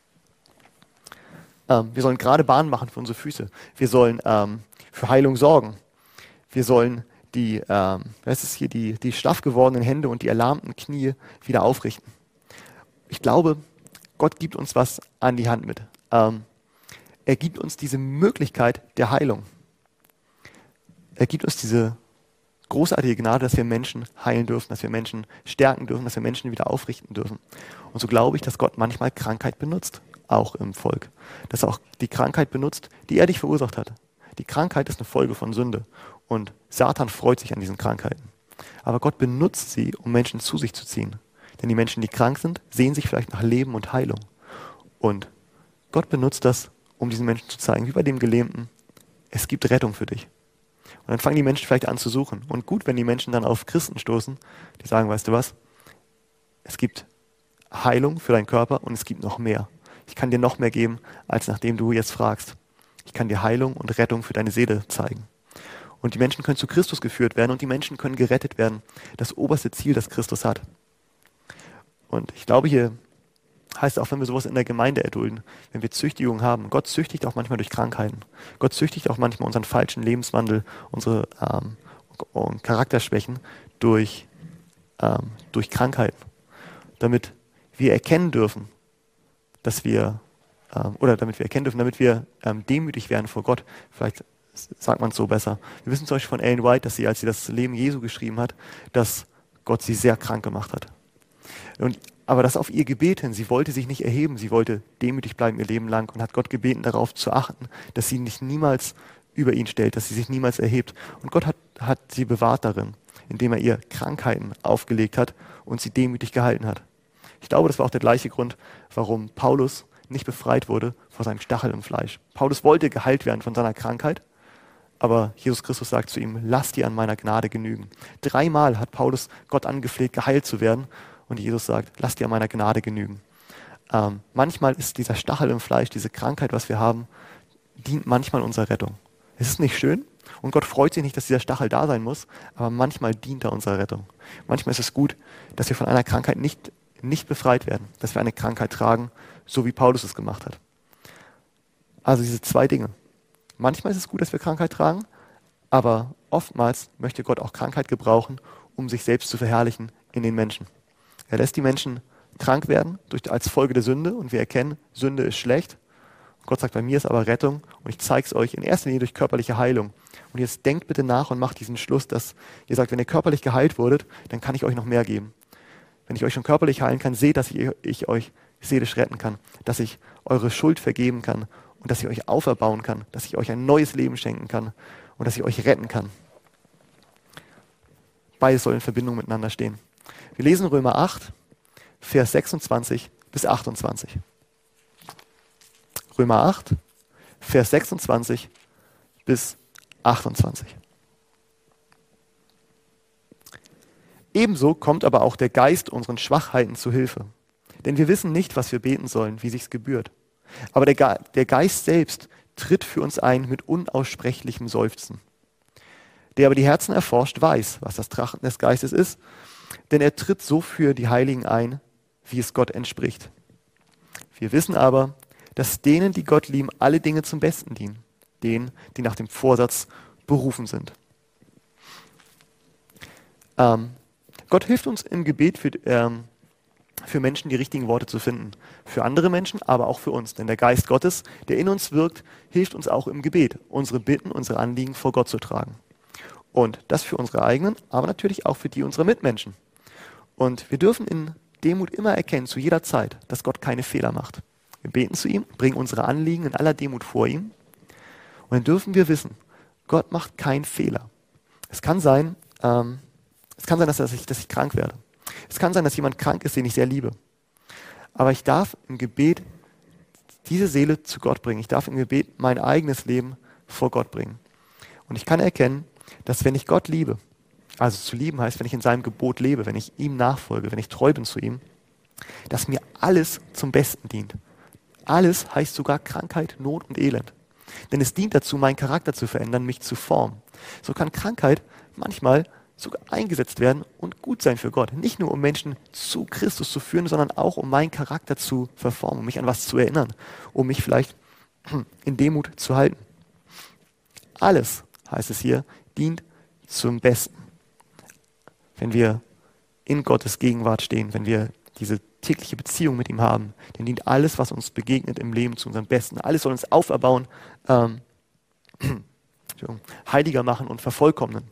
Wir sollen gerade Bahn machen für unsere Füße. Wir sollen für Heilung sorgen. Wir sollen die schlaff gewordenen Hände und die erlahmten Knie wieder aufrichten. Ich glaube, Gott gibt uns was an die Hand mit. Er gibt uns diese Möglichkeit der Heilung. Er gibt uns diese großartige Gnade, dass wir Menschen heilen dürfen, dass wir Menschen stärken dürfen, dass wir Menschen wieder aufrichten dürfen. Und so glaube ich, dass Gott manchmal Krankheit benutzt, auch im Volk. Dass er auch die Krankheit benutzt, die er dich verursacht hat. Die Krankheit ist eine Folge von Sünde. Und Satan freut sich an diesen Krankheiten. Aber Gott benutzt sie, um Menschen zu sich zu ziehen. Denn die Menschen, die krank sind, sehen sich vielleicht nach Leben und Heilung. Und Gott benutzt das, um diesen Menschen zu zeigen, wie bei dem Gelähmten, es gibt Rettung für dich. Und dann fangen die Menschen vielleicht an zu suchen. Und gut, wenn die Menschen dann auf Christen stoßen, die sagen, weißt du was, es gibt Heilung für deinen Körper und es gibt noch mehr. Ich kann dir noch mehr geben, als nachdem du jetzt fragst. Ich kann dir Heilung und Rettung für deine Seele zeigen. Und die Menschen können zu Christus geführt werden und die Menschen können gerettet werden. Das oberste Ziel, das Christus hat. Und ich glaube, hier heißt auch, wenn wir sowas in der Gemeinde erdulden, wenn wir Züchtigung haben, Gott züchtigt auch manchmal durch Krankheiten. Gott züchtigt auch manchmal unseren falschen Lebenswandel, unsere Charakterschwächen durch Krankheiten. Damit wir erkennen dürfen, damit wir demütig werden vor Gott. Vielleicht sagt man es so besser. Wir wissen zum Beispiel von Ellen White, dass sie, als sie das Leben Jesu geschrieben hat, dass Gott sie sehr krank gemacht hat. Aber das auf ihr Gebet hin, sie wollte sich nicht erheben, sie wollte demütig bleiben ihr Leben lang und hat Gott gebeten, darauf zu achten, dass sie nicht niemals über ihn stellt, dass sie sich niemals erhebt. Und Gott hat sie bewahrt darin, indem er ihr Krankheiten aufgelegt hat und sie demütig gehalten hat. Ich glaube, das war auch der gleiche Grund, warum Paulus nicht befreit wurde vor seinem Stachel im Fleisch. Paulus wollte geheilt werden von seiner Krankheit, aber Jesus Christus sagt zu ihm, lass dir an meiner Gnade genügen. 3-mal hat Paulus Gott angefleht, geheilt zu werden. Und Jesus sagt, lass dir an meiner Gnade genügen. Manchmal ist dieser Stachel im Fleisch, diese Krankheit, was wir haben, dient manchmal unserer Rettung. Es ist nicht schön und Gott freut sich nicht, dass dieser Stachel da sein muss, aber manchmal dient er unserer Rettung. Manchmal ist es gut, dass wir von einer Krankheit nicht befreit werden, dass wir eine Krankheit tragen, so wie Paulus es gemacht hat. Also diese 2 Dinge. Manchmal ist es gut, dass wir Krankheit tragen, aber oftmals möchte Gott auch Krankheit gebrauchen, um sich selbst zu verherrlichen in den Menschen. Er lässt die Menschen krank werden als Folge der Sünde und wir erkennen, Sünde ist schlecht. Gott sagt, bei mir ist aber Rettung und ich zeige es euch in erster Linie durch körperliche Heilung. Und jetzt denkt bitte nach und macht diesen Schluss, dass ihr sagt, wenn ihr körperlich geheilt wurdet, dann kann ich euch noch mehr geben. Wenn ich euch schon körperlich heilen kann, seht, dass ich euch seelisch retten kann, dass ich eure Schuld vergeben kann und dass ich euch auferbauen kann, dass ich euch ein neues Leben schenken kann und dass ich euch retten kann. Beides soll in Verbindung miteinander stehen. Wir lesen Römer 8, Vers 26 bis 28. Römer 8, Vers 26 bis 28. Ebenso kommt aber auch der Geist unseren Schwachheiten zu Hilfe. Denn wir wissen nicht, was wir beten sollen, wie sich's gebührt. Aber der Geist selbst tritt für uns ein mit unaussprechlichem Seufzen. Der aber die Herzen erforscht, weiß, was das Trachten des Geistes ist, denn er tritt so für die Heiligen ein, wie es Gott entspricht. Wir wissen aber, dass denen, die Gott lieben, alle Dinge zum Besten dienen, denen, die nach dem Vorsatz berufen sind. Gott hilft uns im Gebet für Menschen die richtigen Worte zu finden. Für andere Menschen, aber auch für uns. Denn der Geist Gottes, der in uns wirkt, hilft uns auch im Gebet, unsere Bitten, unsere Anliegen vor Gott zu tragen. Und das für unsere eigenen, aber natürlich auch für die unserer Mitmenschen. Und wir dürfen in Demut immer erkennen, zu jeder Zeit, dass Gott keine Fehler macht. Wir beten zu ihm, bringen unsere Anliegen in aller Demut vor ihm. Und dann dürfen wir wissen, Gott macht keinen Fehler. Es kann sein, dass ich krank werde. Es kann sein, dass jemand krank ist, den ich sehr liebe. Aber ich darf im Gebet diese Seele zu Gott bringen. Ich darf im Gebet mein eigenes Leben vor Gott bringen. Und ich kann erkennen, dass wenn ich Gott liebe, also zu lieben heißt, wenn ich in seinem Gebot lebe, wenn ich ihm nachfolge, wenn ich treu bin zu ihm, dass mir alles zum Besten dient. Alles heißt sogar Krankheit, Not und Elend. Denn es dient dazu, meinen Charakter zu verändern, mich zu formen. So kann Krankheit manchmal sogar eingesetzt werden und gut sein für Gott. Nicht nur, um Menschen zu Christus zu führen, sondern auch, um meinen Charakter zu verformen, um mich an was zu erinnern, um mich vielleicht in Demut zu halten. Alles, heißt es hier, dient zum Besten. Wenn wir in Gottes Gegenwart stehen, wenn wir diese tägliche Beziehung mit ihm haben, dann dient alles, was uns begegnet im Leben, zu unserem Besten. Alles soll uns auferbauen, heiliger machen und vervollkommnen.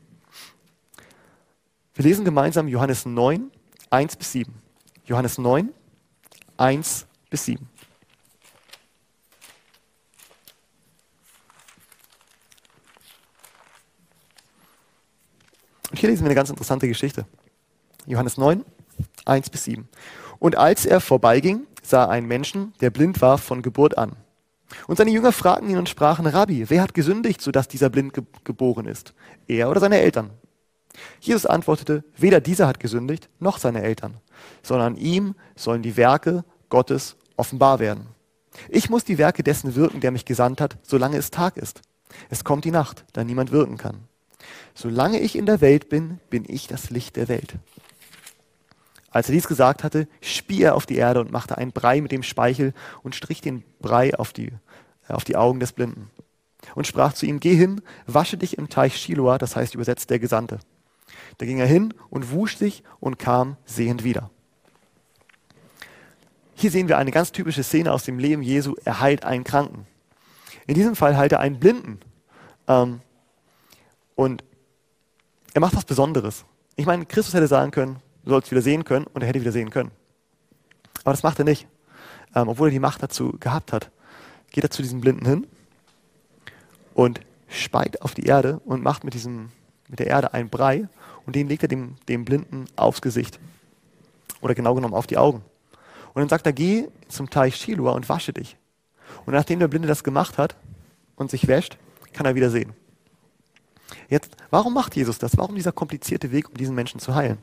Wir lesen gemeinsam Johannes 9, 1 bis 7. Johannes 9, 1 bis 7. Und hier lesen wir eine ganz interessante Geschichte. Johannes 9, 1 bis 7. Und als er vorbeiging, sah er einen Menschen, der blind war von Geburt an. Und seine Jünger fragten ihn und sprachen, Rabbi, wer hat gesündigt, sodass dieser blind geboren ist? Er oder seine Eltern? Jesus antwortete, weder dieser hat gesündigt, noch seine Eltern, sondern ihm sollen die Werke Gottes offenbar werden. Ich muss die Werke dessen wirken, der mich gesandt hat, solange es Tag ist. Es kommt die Nacht, da niemand wirken kann. Solange ich in der Welt bin, bin ich das Licht der Welt. Als er dies gesagt hatte, spie er auf die Erde und machte einen Brei mit dem Speichel und strich den Brei auf die Augen des Blinden. Und sprach zu ihm, geh hin, wasche dich im Teich Shiloah, das heißt übersetzt der Gesandte. Da ging er hin und wusch sich und kam sehend wieder. Hier sehen wir eine ganz typische Szene aus dem Leben Jesu. Er heilt einen Kranken. In diesem Fall heilt er einen Blinden. Und er macht was Besonderes. Ich meine, Christus hätte sagen können, du sollst wieder sehen können, und er hätte wieder sehen können. Aber das macht er nicht. Obwohl er die Macht dazu gehabt hat, geht er zu diesem Blinden hin und speit auf die Erde und macht mit der Erde einen Brei, und den legt er dem Blinden aufs Gesicht. Oder genau genommen auf die Augen. Und dann sagt er, geh zum Teich Shiloah und wasche dich. Und nachdem der Blinde das gemacht hat und sich wäscht, kann er wieder sehen. Jetzt, warum macht Jesus das? Warum dieser komplizierte Weg, um diesen Menschen zu heilen?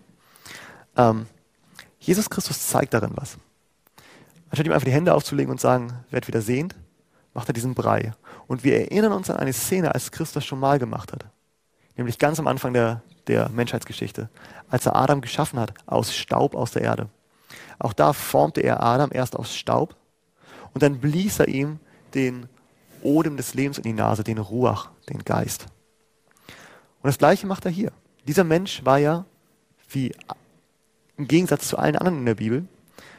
Jesus Christus zeigt darin was. Anstatt ihm einfach die Hände aufzulegen und sagen, werd wieder sehend, macht er diesen Brei. Und wir erinnern uns an eine Szene, als Christus das schon mal gemacht hat. Nämlich ganz am Anfang der Menschheitsgeschichte, als er Adam geschaffen hat, aus Staub aus der Erde. Auch da formte er Adam erst aus Staub und dann blies er ihm den Odem des Lebens in die Nase, den Ruach, den Geist. Und das Gleiche macht er hier. Dieser Mensch war ja, wie im Gegensatz zu allen anderen in der Bibel,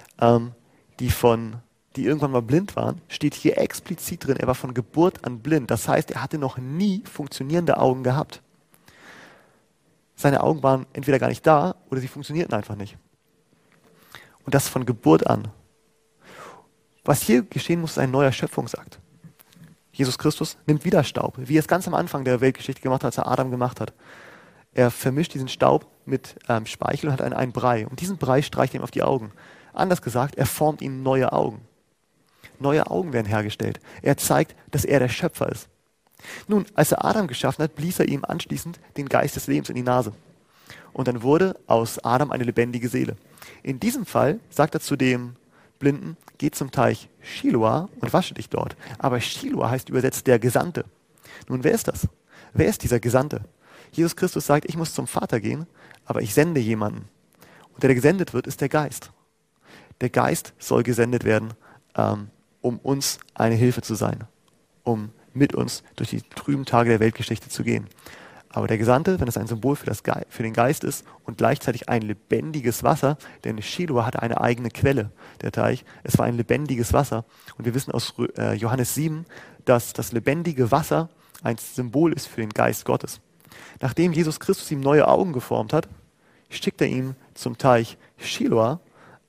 die irgendwann mal blind waren, steht hier explizit drin, er war von Geburt an blind. Das heißt, er hatte noch nie funktionierende Augen gehabt. Seine Augen waren entweder gar nicht da oder sie funktionierten einfach nicht. Und das von Geburt an. Was hier geschehen muss, ist ein neuer Schöpfungsakt. Jesus Christus nimmt wieder Staub, wie er es ganz am Anfang der Weltgeschichte gemacht hat, als er Adam gemacht hat. Er vermischt diesen Staub mit Speichel und hat einen Brei. Und diesen Brei streicht ihm auf die Augen. Anders gesagt, er formt ihnen neue Augen. Neue Augen werden hergestellt. Er zeigt, dass er der Schöpfer ist. Nun, als er Adam geschaffen hat, blies er ihm anschließend den Geist des Lebens in die Nase. Und dann wurde aus Adam eine lebendige Seele. In diesem Fall sagt er zu dem Blinden, geh zum Teich Shiloah und wasche dich dort. Aber Shiloah heißt übersetzt der Gesandte. Nun, wer ist das? Wer ist dieser Gesandte? Jesus Christus sagt, ich muss zum Vater gehen, aber ich sende jemanden. Und der gesendet wird, ist der Geist. Der Geist soll gesendet werden, um uns eine Hilfe zu sein, um mit uns durch die trüben Tage der Weltgeschichte zu gehen. Aber der Gesandte, wenn es ein Symbol für den Geist ist und gleichzeitig ein lebendiges Wasser, denn Shiloah hatte eine eigene Quelle, der Teich, es war ein lebendiges Wasser. Und wir wissen aus Johannes 7, dass das lebendige Wasser ein Symbol ist für den Geist Gottes. Nachdem Jesus Christus ihm neue Augen geformt hat, schickt er ihn zum Teich Shiloah,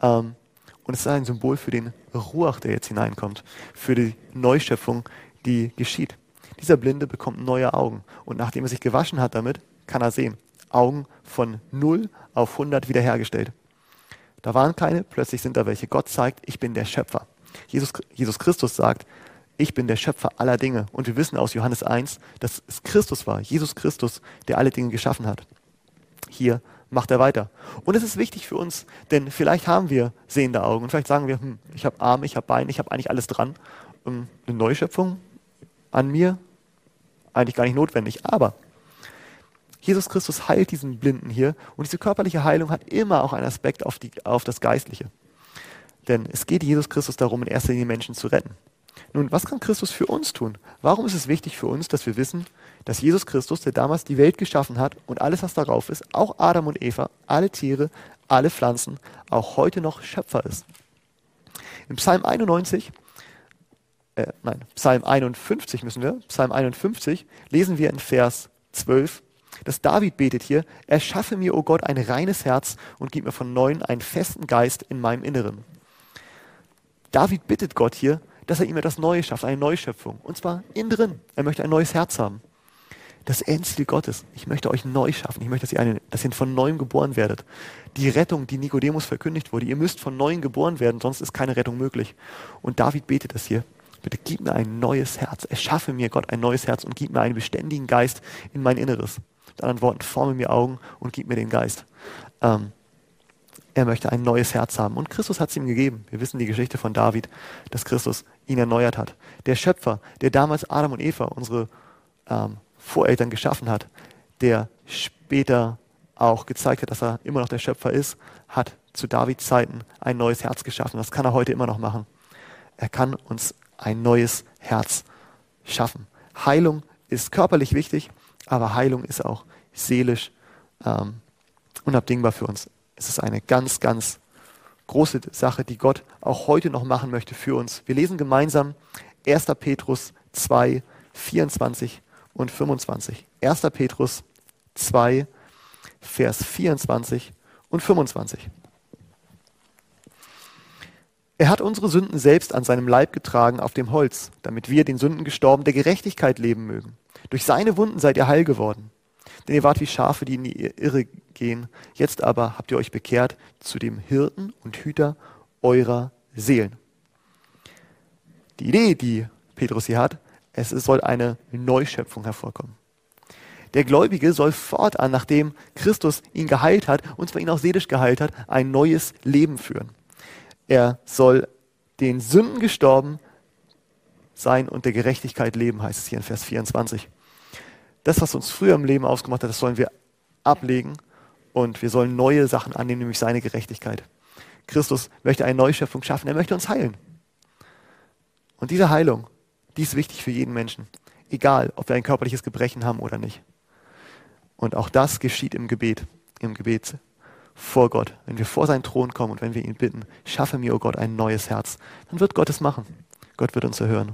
und es ist ein Symbol für den Ruach, der jetzt hineinkommt, für die Neuschöpfung, die geschieht. Dieser Blinde bekommt neue Augen. Und nachdem er sich gewaschen hat damit, kann er sehen. Augen von 0 auf 100 wiederhergestellt. Da waren keine, plötzlich sind da welche. Gott zeigt, ich bin der Schöpfer. Jesus Christus sagt, ich bin der Schöpfer aller Dinge. Und wir wissen aus Johannes 1, dass es Christus war, Jesus Christus, der alle Dinge geschaffen hat. Hier macht er weiter. Und es ist wichtig für uns, denn vielleicht haben wir sehende Augen und vielleicht sagen wir, ich habe Arme, ich habe Beine, ich habe eigentlich alles dran. Eine Neuschöpfung an mir? Eigentlich gar nicht notwendig. Aber Jesus Christus heilt diesen Blinden hier und diese körperliche Heilung hat immer auch einen Aspekt auf das Geistliche. Denn es geht Jesus Christus darum, in erster Linie Menschen zu retten. Nun, was kann Christus für uns tun? Warum ist es wichtig für uns, dass wir wissen, dass Jesus Christus, der damals die Welt geschaffen hat und alles, was darauf ist, auch Adam und Eva, alle Tiere, alle Pflanzen, auch heute noch Schöpfer ist? Im Psalm 51 Psalm 51 lesen wir in Vers 12, dass David betet hier, erschaffe mir, o Gott, ein reines Herz und gib mir von neuem einen festen Geist in meinem Inneren. David bittet Gott hier, dass er ihm etwas Neues schafft, eine Neuschöpfung. Und zwar innen drin. Er möchte ein neues Herz haben. Das Endziel Gottes. Ich möchte euch neu schaffen. Ich möchte, dass ihr von neuem geboren werdet. Die Rettung, die Nikodemus verkündigt wurde. Ihr müsst von neuem geboren werden, sonst ist keine Rettung möglich. Und David betet das hier. Bitte gib mir ein neues Herz. Erschaffe mir, Gott, ein neues Herz und gib mir einen beständigen Geist in mein Inneres. Mit anderen Worten, forme mir Augen und gib mir den Geist. Er möchte ein neues Herz haben. Und Christus hat es ihm gegeben. Wir wissen die Geschichte von David, dass Christus ihn erneuert hat. Der Schöpfer, der damals Adam und Eva, unsere Voreltern, geschaffen hat, der später auch gezeigt hat, dass er immer noch der Schöpfer ist, hat zu Davids Zeiten ein neues Herz geschaffen. Das kann er heute immer noch machen. Er kann uns ein neues Herz schaffen. Heilung ist körperlich wichtig, aber Heilung ist auch seelisch unabdingbar für uns. Es ist eine ganz, ganz große Sache, die Gott auch heute noch machen möchte für uns. Wir lesen gemeinsam 1. Petrus 2, 24 und 25. 1. Petrus 2, Vers 24 und 25. Er hat unsere Sünden selbst an seinem Leib getragen auf dem Holz, damit wir, den Sünden gestorben, der Gerechtigkeit leben mögen. Durch seine Wunden seid ihr heil geworden. Denn ihr wart wie Schafe, die in die Irre gehen. Jetzt aber habt ihr euch bekehrt zu dem Hirten und Hüter eurer Seelen. Die Idee, die Petrus hier hat, es soll eine Neuschöpfung hervorkommen. Der Gläubige soll fortan, nachdem Christus ihn geheilt hat, und zwar ihn auch seelisch geheilt hat, ein neues Leben führen. Er soll den Sünden gestorben sein und der Gerechtigkeit leben, heißt es hier in Vers 24. Das, was uns früher im Leben ausgemacht hat, das sollen wir ablegen und wir sollen neue Sachen annehmen, nämlich seine Gerechtigkeit. Christus möchte eine Neuschöpfung schaffen, er möchte uns heilen. Und diese Heilung, die ist wichtig für jeden Menschen, egal, ob wir ein körperliches Gebrechen haben oder nicht. Und auch das geschieht im Gebet vor Gott. Wenn wir vor seinen Thron kommen und wenn wir ihn bitten, schaffe mir, oh Gott, ein neues Herz, dann wird Gott es machen. Gott wird uns erhören.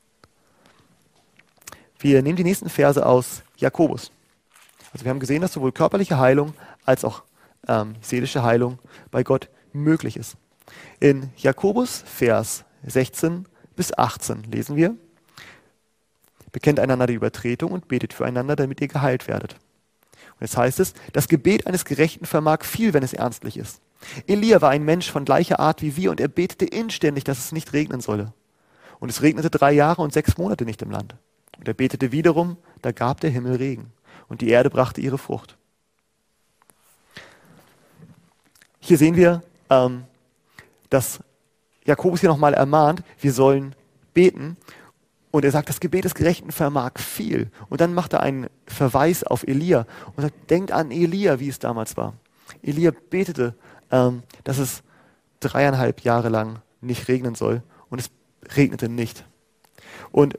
Wir nehmen die nächsten Verse aus Jakobus. Also wir haben gesehen, dass sowohl körperliche Heilung als auch seelische Heilung bei Gott möglich ist. In Jakobus Vers 16 bis 18 lesen wir: Bekennt einander die Übertretung und betet füreinander, damit ihr geheilt werdet. Und jetzt heißt es, das Gebet eines Gerechten vermag viel, wenn es ernstlich ist. Elia war ein Mensch von gleicher Art wie wir und er betete inständig, dass es nicht regnen solle. Und es regnete 3 Jahre und 6 Monate nicht im Land. Und er betete wiederum, da gab der Himmel Regen und die Erde brachte ihre Frucht. Hier sehen wir, dass Jakobus hier nochmal ermahnt, wir sollen beten. Und er sagt, das Gebet des Gerechten vermag viel. Und dann macht er einen Verweis auf Elia und sagt, denkt an Elia, wie es damals war. Elia betete, dass es 3,5 Jahre lang nicht regnen soll und es regnete nicht. Und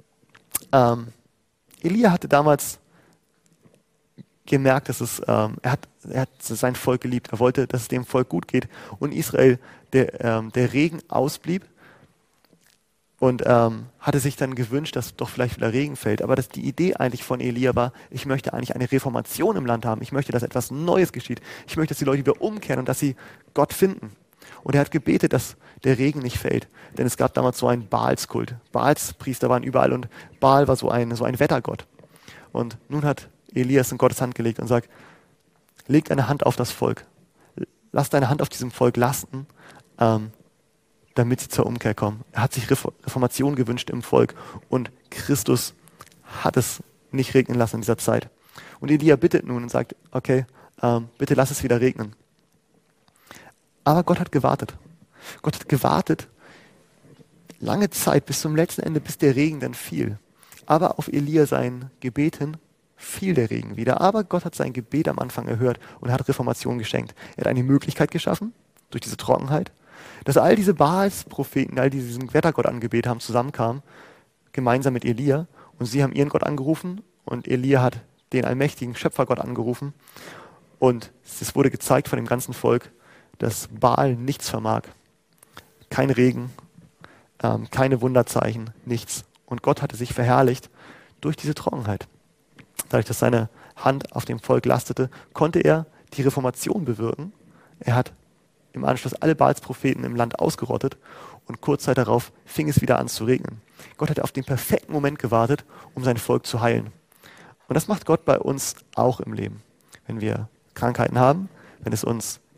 Elia hatte damals gemerkt, dass er hat sein Volk geliebt. Er wollte, dass es dem Volk gut geht. Und Israel, der Regen ausblieb. Und hatte sich dann gewünscht, dass doch vielleicht wieder Regen fällt. Aber die Idee eigentlich von Elia war, ich möchte eigentlich eine Reformation im Land haben. Ich möchte, dass etwas Neues geschieht. Ich möchte, dass die Leute wieder umkehren und dass sie Gott finden. Und er hat gebetet, dass der Regen nicht fällt. Denn es gab damals so einen Baalskult. Baalspriester waren überall und Baal war so ein Wettergott. Und nun hat Elias in Gottes Hand gelegt und sagt, leg deine Hand auf das Volk. Lass deine Hand auf diesem Volk lasten, damit sie zur Umkehr kommen. Er hat sich Reformation gewünscht im Volk und Christus hat es nicht regnen lassen in dieser Zeit. Und Elia bittet nun und sagt, okay, bitte lass es wieder regnen. Aber Gott hat gewartet. Gott hat gewartet lange Zeit bis zum letzten Ende, bis der Regen dann fiel. Aber auf Elia sein Gebet hin fiel der Regen wieder. Aber Gott hat sein Gebet am Anfang erhört und hat Reformation geschenkt. Er hat eine Möglichkeit geschaffen, durch diese Trockenheit, dass all diese Baals-Propheten, all die diesen Wettergott angebetet haben, zusammenkamen, gemeinsam mit Elia. Und sie haben ihren Gott angerufen und Elia hat den allmächtigen Schöpfergott angerufen. Und es wurde gezeigt von dem ganzen Volk, dass Baal nichts vermag. Kein Regen, keine Wunderzeichen, nichts. Und Gott hatte sich verherrlicht durch diese Trockenheit. Dadurch, dass seine Hand auf dem Volk lastete, konnte er die Reformation bewirken. Er hat im Anschluss alle Baals-Propheten im Land ausgerottet und kurz Zeit darauf fing es wieder an zu regnen. Gott hat auf den perfekten Moment gewartet, um sein Volk zu heilen. Und das macht Gott bei uns auch im Leben. Wenn wir Krankheiten haben, wenn es uns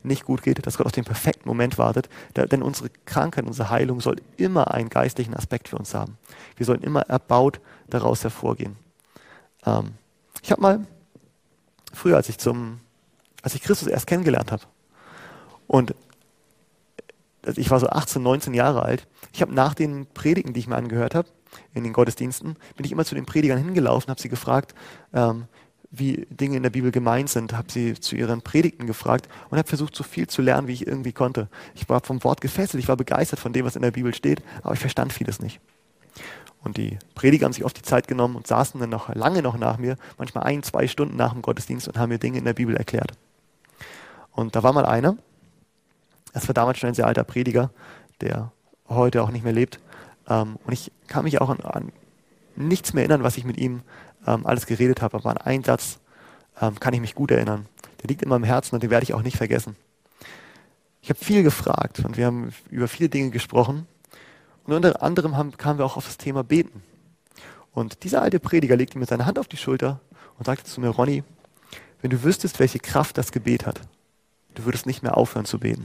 nicht gut geht, dass Gott auf den perfekten Moment wartet. Denn unsere Krankheit, unsere Heilung soll immer einen geistlichen Aspekt für uns haben. Wir sollen immer erbaut daraus hervorgehen. Ich habe mal früher, als ich Christus erst kennengelernt habe, und ich war so 18, 19 Jahre alt, ich habe nach den Predigen, die ich mir angehört habe, in den Gottesdiensten, bin ich immer zu den Predigern hingelaufen, habe sie gefragt, wie Dinge in der Bibel gemeint sind, habe sie zu ihren Predigten gefragt und habe versucht, so viel zu lernen, wie ich irgendwie konnte. Ich war vom Wort gefesselt, ich war begeistert von dem, was in der Bibel steht, aber ich verstand vieles nicht. Und die Prediger haben sich oft die Zeit genommen und saßen dann noch lange noch nach mir, manchmal 1, 2 Stunden nach dem Gottesdienst und haben mir Dinge in der Bibel erklärt. Und da war mal einer, das war damals schon ein sehr alter Prediger, der heute auch nicht mehr lebt. Und ich kann mich auch an nichts mehr erinnern, was ich mit ihm alles geredet habe. Aber an einen Satz kann ich mich gut erinnern. Der liegt in meinem Herzen und den werde ich auch nicht vergessen. Ich habe viel gefragt und wir haben über viele Dinge gesprochen. Und unter anderem kamen wir auch auf das Thema Beten. Und dieser alte Prediger legte mir seine Hand auf die Schulter und sagte zu mir, Ronny, wenn du wüsstest, welche Kraft das Gebet hat, du würdest nicht mehr aufhören zu beten.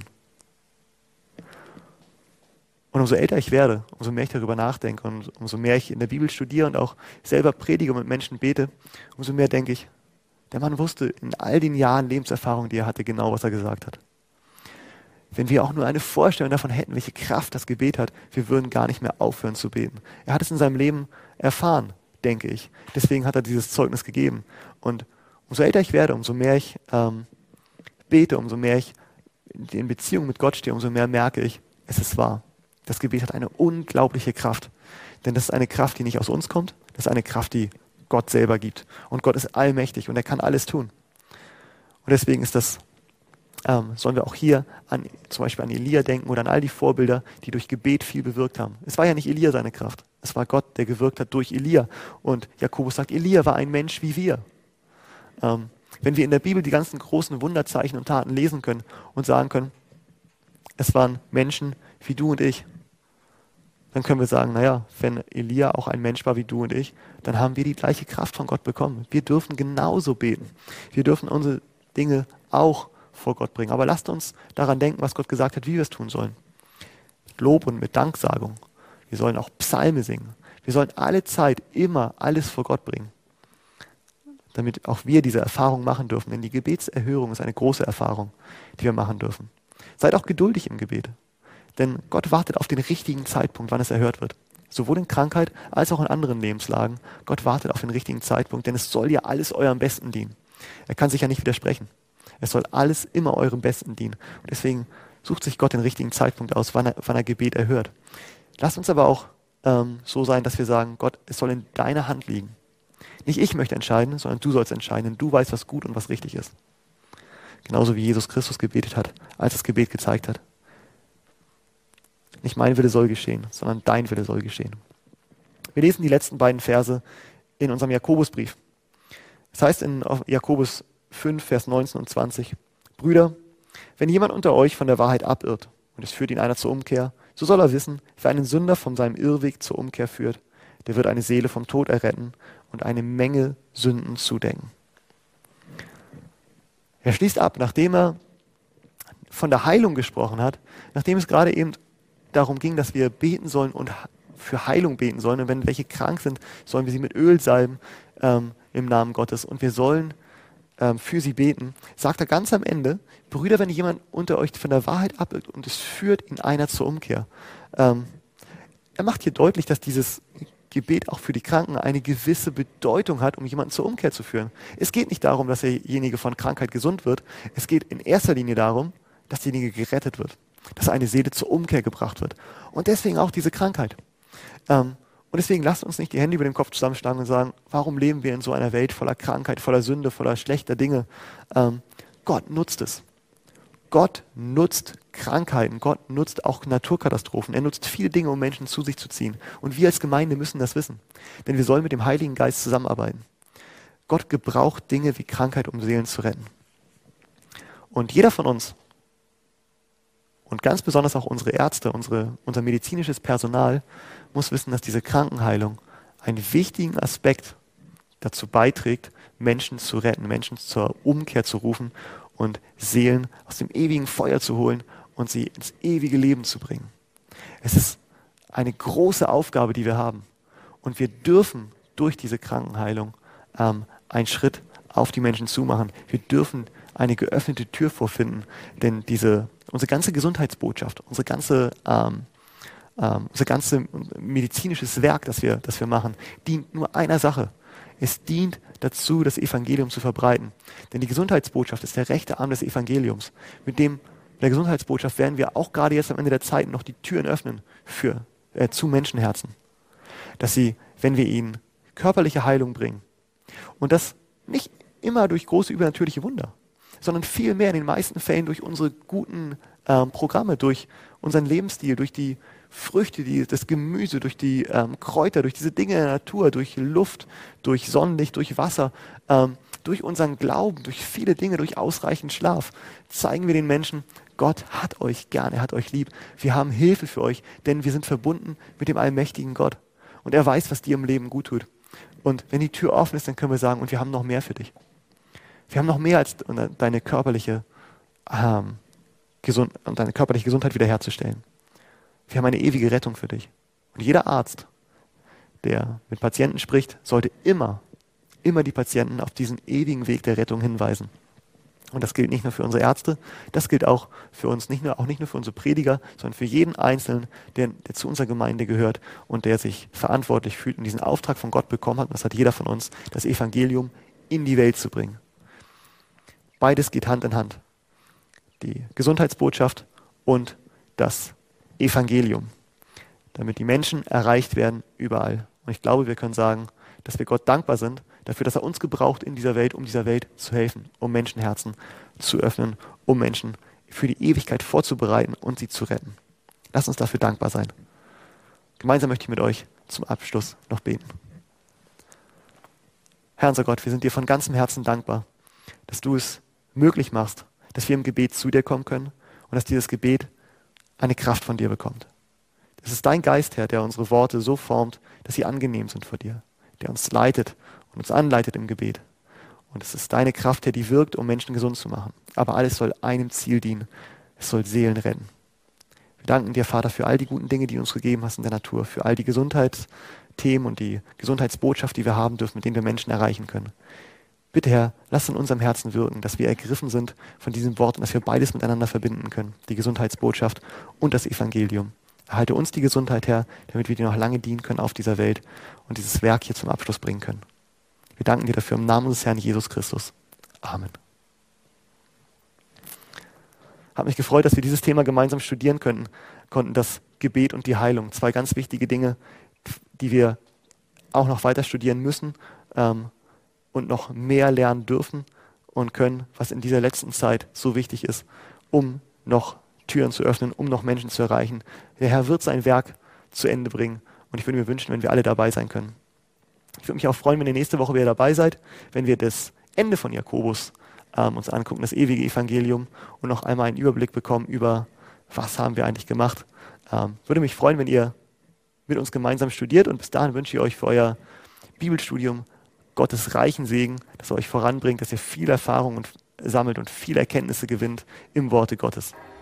Und umso älter ich werde, umso mehr ich darüber nachdenke und umso mehr ich in der Bibel studiere und auch selber predige und mit Menschen bete, umso mehr denke ich, der Mann wusste in all den Jahren Lebenserfahrung, die er hatte, genau, was er gesagt hat. Wenn wir auch nur eine Vorstellung davon hätten, welche Kraft das Gebet hat, wir würden gar nicht mehr aufhören zu beten. Er hat es in seinem Leben erfahren, denke ich. Deswegen hat er dieses Zeugnis gegeben. Und umso älter ich werde, umso mehr ich bete, umso mehr ich in Beziehung mit Gott stehe, umso mehr merke ich, es ist wahr. Das Gebet hat eine unglaubliche Kraft. Denn das ist eine Kraft, die nicht aus uns kommt. Das ist eine Kraft, die Gott selber gibt. Und Gott ist allmächtig und er kann alles tun. Und deswegen ist das, sollen wir auch hier zum Beispiel an Elia denken oder an all die Vorbilder, die durch Gebet viel bewirkt haben. Es war ja nicht Elia seine Kraft. Es war Gott, der gewirkt hat durch Elia. Und Jakobus sagt, Elia war ein Mensch wie wir. Wenn wir in der Bibel die ganzen großen Wunderzeichen und Taten lesen können und sagen können, es waren Menschen wie du und ich, dann können wir sagen, naja, wenn Elia auch ein Mensch war wie du und ich, dann haben wir die gleiche Kraft von Gott bekommen. Wir dürfen genauso beten. Wir dürfen unsere Dinge auch vor Gott bringen. Aber lasst uns daran denken, was Gott gesagt hat, wie wir es tun sollen. Mit Lob und mit Danksagung. Wir sollen auch Psalme singen. Wir sollen alle Zeit immer alles vor Gott bringen. Damit auch wir diese Erfahrung machen dürfen. Denn die Gebetserhörung ist eine große Erfahrung, die wir machen dürfen. Seid auch geduldig im Gebet. Denn Gott wartet auf den richtigen Zeitpunkt, wann es erhört wird. Sowohl in Krankheit als auch in anderen Lebenslagen. Gott wartet auf den richtigen Zeitpunkt, denn es soll ja alles eurem Besten dienen. Er kann sich ja nicht widersprechen. Es soll alles immer eurem Besten dienen. Und deswegen sucht sich Gott den richtigen Zeitpunkt aus, wann er Gebet erhört. Lasst uns aber auch so sein, dass wir sagen, Gott, es soll in deiner Hand liegen. Nicht ich möchte entscheiden, sondern du sollst entscheiden, denn du weißt, was gut und was richtig ist. Genauso wie Jesus Christus gebetet hat, als das Gebet gezeigt hat. Nicht mein Wille soll geschehen, sondern dein Wille soll geschehen. Wir lesen die letzten beiden Verse in unserem Jakobusbrief. Es heißt in Jakobus 5, Vers 19 und 20, Brüder, wenn jemand unter euch von der Wahrheit abirrt und es führt ihn einer zur Umkehr, so soll er wissen, wer einen Sünder von seinem Irrweg zur Umkehr führt, der wird eine Seele vom Tod erretten und eine Menge Sünden zudecken. Er schließt ab, nachdem er von der Heilung gesprochen hat, nachdem es gerade eben darum ging, dass wir beten sollen und für Heilung beten sollen. Und wenn welche krank sind, sollen wir sie mit Öl salben im Namen Gottes. Und wir sollen für sie beten. Sagt er ganz am Ende, Brüder, wenn jemand unter euch von der Wahrheit abirrt und es führt ihn einer zur Umkehr. Er macht hier deutlich, dass dieses Gebet auch für die Kranken eine gewisse Bedeutung hat, um jemanden zur Umkehr zu führen. Es geht nicht darum, dass derjenige von Krankheit gesund wird. Es geht in erster Linie darum, dass derjenige gerettet wird. Dass eine Seele zur Umkehr gebracht wird. Und deswegen auch diese Krankheit. Und deswegen lasst uns nicht die Hände über dem Kopf zusammenschlagen und sagen, warum leben wir in so einer Welt voller Krankheit, voller Sünde, voller schlechter Dinge? Gott nutzt es. Gott nutzt Krankheiten. Gott nutzt auch Naturkatastrophen. Er nutzt viele Dinge, um Menschen zu sich zu ziehen. Und wir als Gemeinde müssen das wissen. Denn wir sollen mit dem Heiligen Geist zusammenarbeiten. Gott gebraucht Dinge wie Krankheit, um Seelen zu retten. Und jeder von uns, und ganz besonders auch unsere Ärzte, unser medizinisches Personal, muss wissen, dass diese Krankenheilung einen wichtigen Aspekt dazu beiträgt, Menschen zu retten, Menschen zur Umkehr zu rufen und Seelen aus dem ewigen Feuer zu holen und sie ins ewige Leben zu bringen. Es ist eine große Aufgabe, die wir haben. Und wir dürfen durch diese Krankenheilung einen Schritt auf die Menschen zumachen. Wir dürfen eine geöffnete Tür vorfinden, denn unsere ganze Gesundheitsbotschaft, unser ganze medizinisches Werk, das wir machen, dient nur einer Sache. Es dient dazu, das Evangelium zu verbreiten. Denn die Gesundheitsbotschaft ist der rechte Arm des Evangeliums. Mit der Gesundheitsbotschaft werden wir auch gerade jetzt am Ende der Zeit noch die Türen öffnen zu Menschenherzen. Dass sie, wenn wir ihnen körperliche Heilung bringen, und das nicht immer durch große übernatürliche Wunder, sondern vielmehr in den meisten Fällen durch unsere guten Programme, durch unseren Lebensstil, durch die Früchte, das Gemüse, durch die Kräuter, durch diese Dinge in der Natur, durch Luft, durch Sonnenlicht, durch Wasser, durch unseren Glauben, durch viele Dinge, durch ausreichend Schlaf, zeigen wir den Menschen, Gott hat euch gern, er hat euch lieb. Wir haben Hilfe für euch, denn wir sind verbunden mit dem allmächtigen Gott. Und er weiß, was dir im Leben gut tut. Und wenn die Tür offen ist, dann können wir sagen, und wir haben noch mehr für dich. Wir haben noch mehr als deine körperliche Gesundheit wiederherzustellen. Wir haben eine ewige Rettung für dich. Und jeder Arzt, der mit Patienten spricht, sollte immer die Patienten auf diesen ewigen Weg der Rettung hinweisen. Und das gilt nicht nur für unsere Ärzte, das gilt auch für uns, auch nicht nur für unsere Prediger, sondern für jeden Einzelnen, der zu unserer Gemeinde gehört und der sich verantwortlich fühlt und diesen Auftrag von Gott bekommen hat, und das hat jeder von uns, das Evangelium in die Welt zu bringen. Beides geht Hand in Hand. Die Gesundheitsbotschaft und das Evangelium, damit die Menschen erreicht werden überall. Und ich glaube, wir können sagen, dass wir Gott dankbar sind dafür, dass er uns gebraucht in dieser Welt, um dieser Welt zu helfen, um Menschenherzen zu öffnen, um Menschen für die Ewigkeit vorzubereiten und sie zu retten. Lasst uns dafür dankbar sein. Gemeinsam möchte ich mit euch zum Abschluss noch beten. Herr unser Gott, wir sind dir von ganzem Herzen dankbar, dass du es möglich machst, dass wir im Gebet zu dir kommen können und dass dieses Gebet eine Kraft von dir bekommt. Es ist dein Geist, Herr, der unsere Worte so formt, dass sie angenehm sind vor dir, der uns leitet und uns anleitet im Gebet. Und es ist deine Kraft, Herr, die wirkt, um Menschen gesund zu machen. Aber alles soll einem Ziel dienen. Es soll Seelen retten. Wir danken dir, Vater, für all die guten Dinge, die du uns gegeben hast in der Natur, für all die Gesundheitsthemen und die Gesundheitsbotschaft, die wir haben dürfen, mit denen wir Menschen erreichen können. Bitte, Herr, lass in unserem Herzen wirken, dass wir ergriffen sind von diesem Wort und dass wir beides miteinander verbinden können, die Gesundheitsbotschaft und das Evangelium. Erhalte uns die Gesundheit, Herr, damit wir dir noch lange dienen können auf dieser Welt und dieses Werk hier zum Abschluss bringen können. Wir danken dir dafür im Namen des Herrn Jesus Christus. Amen. Hat mich gefreut, dass wir dieses Thema gemeinsam studieren konnten, das Gebet und die Heilung. 2 ganz wichtige Dinge, die wir auch noch weiter studieren müssen und noch mehr lernen dürfen und können, was in dieser letzten Zeit so wichtig ist, um noch Türen zu öffnen, um noch Menschen zu erreichen. Der Herr wird sein Werk zu Ende bringen und ich würde mir wünschen, wenn wir alle dabei sein können. Ich würde mich auch freuen, wenn ihr nächste Woche wieder dabei seid, wenn wir das Ende von Jakobus uns angucken, das ewige Evangelium und noch einmal einen Überblick bekommen über, was haben wir eigentlich gemacht. Würde mich freuen, wenn ihr mit uns gemeinsam studiert und bis dahin wünsche ich euch für euer Bibelstudium Gottes reichen Segen, dass er euch voranbringt, dass ihr viel Erfahrung sammelt und viele Erkenntnisse gewinnt im Worte Gottes.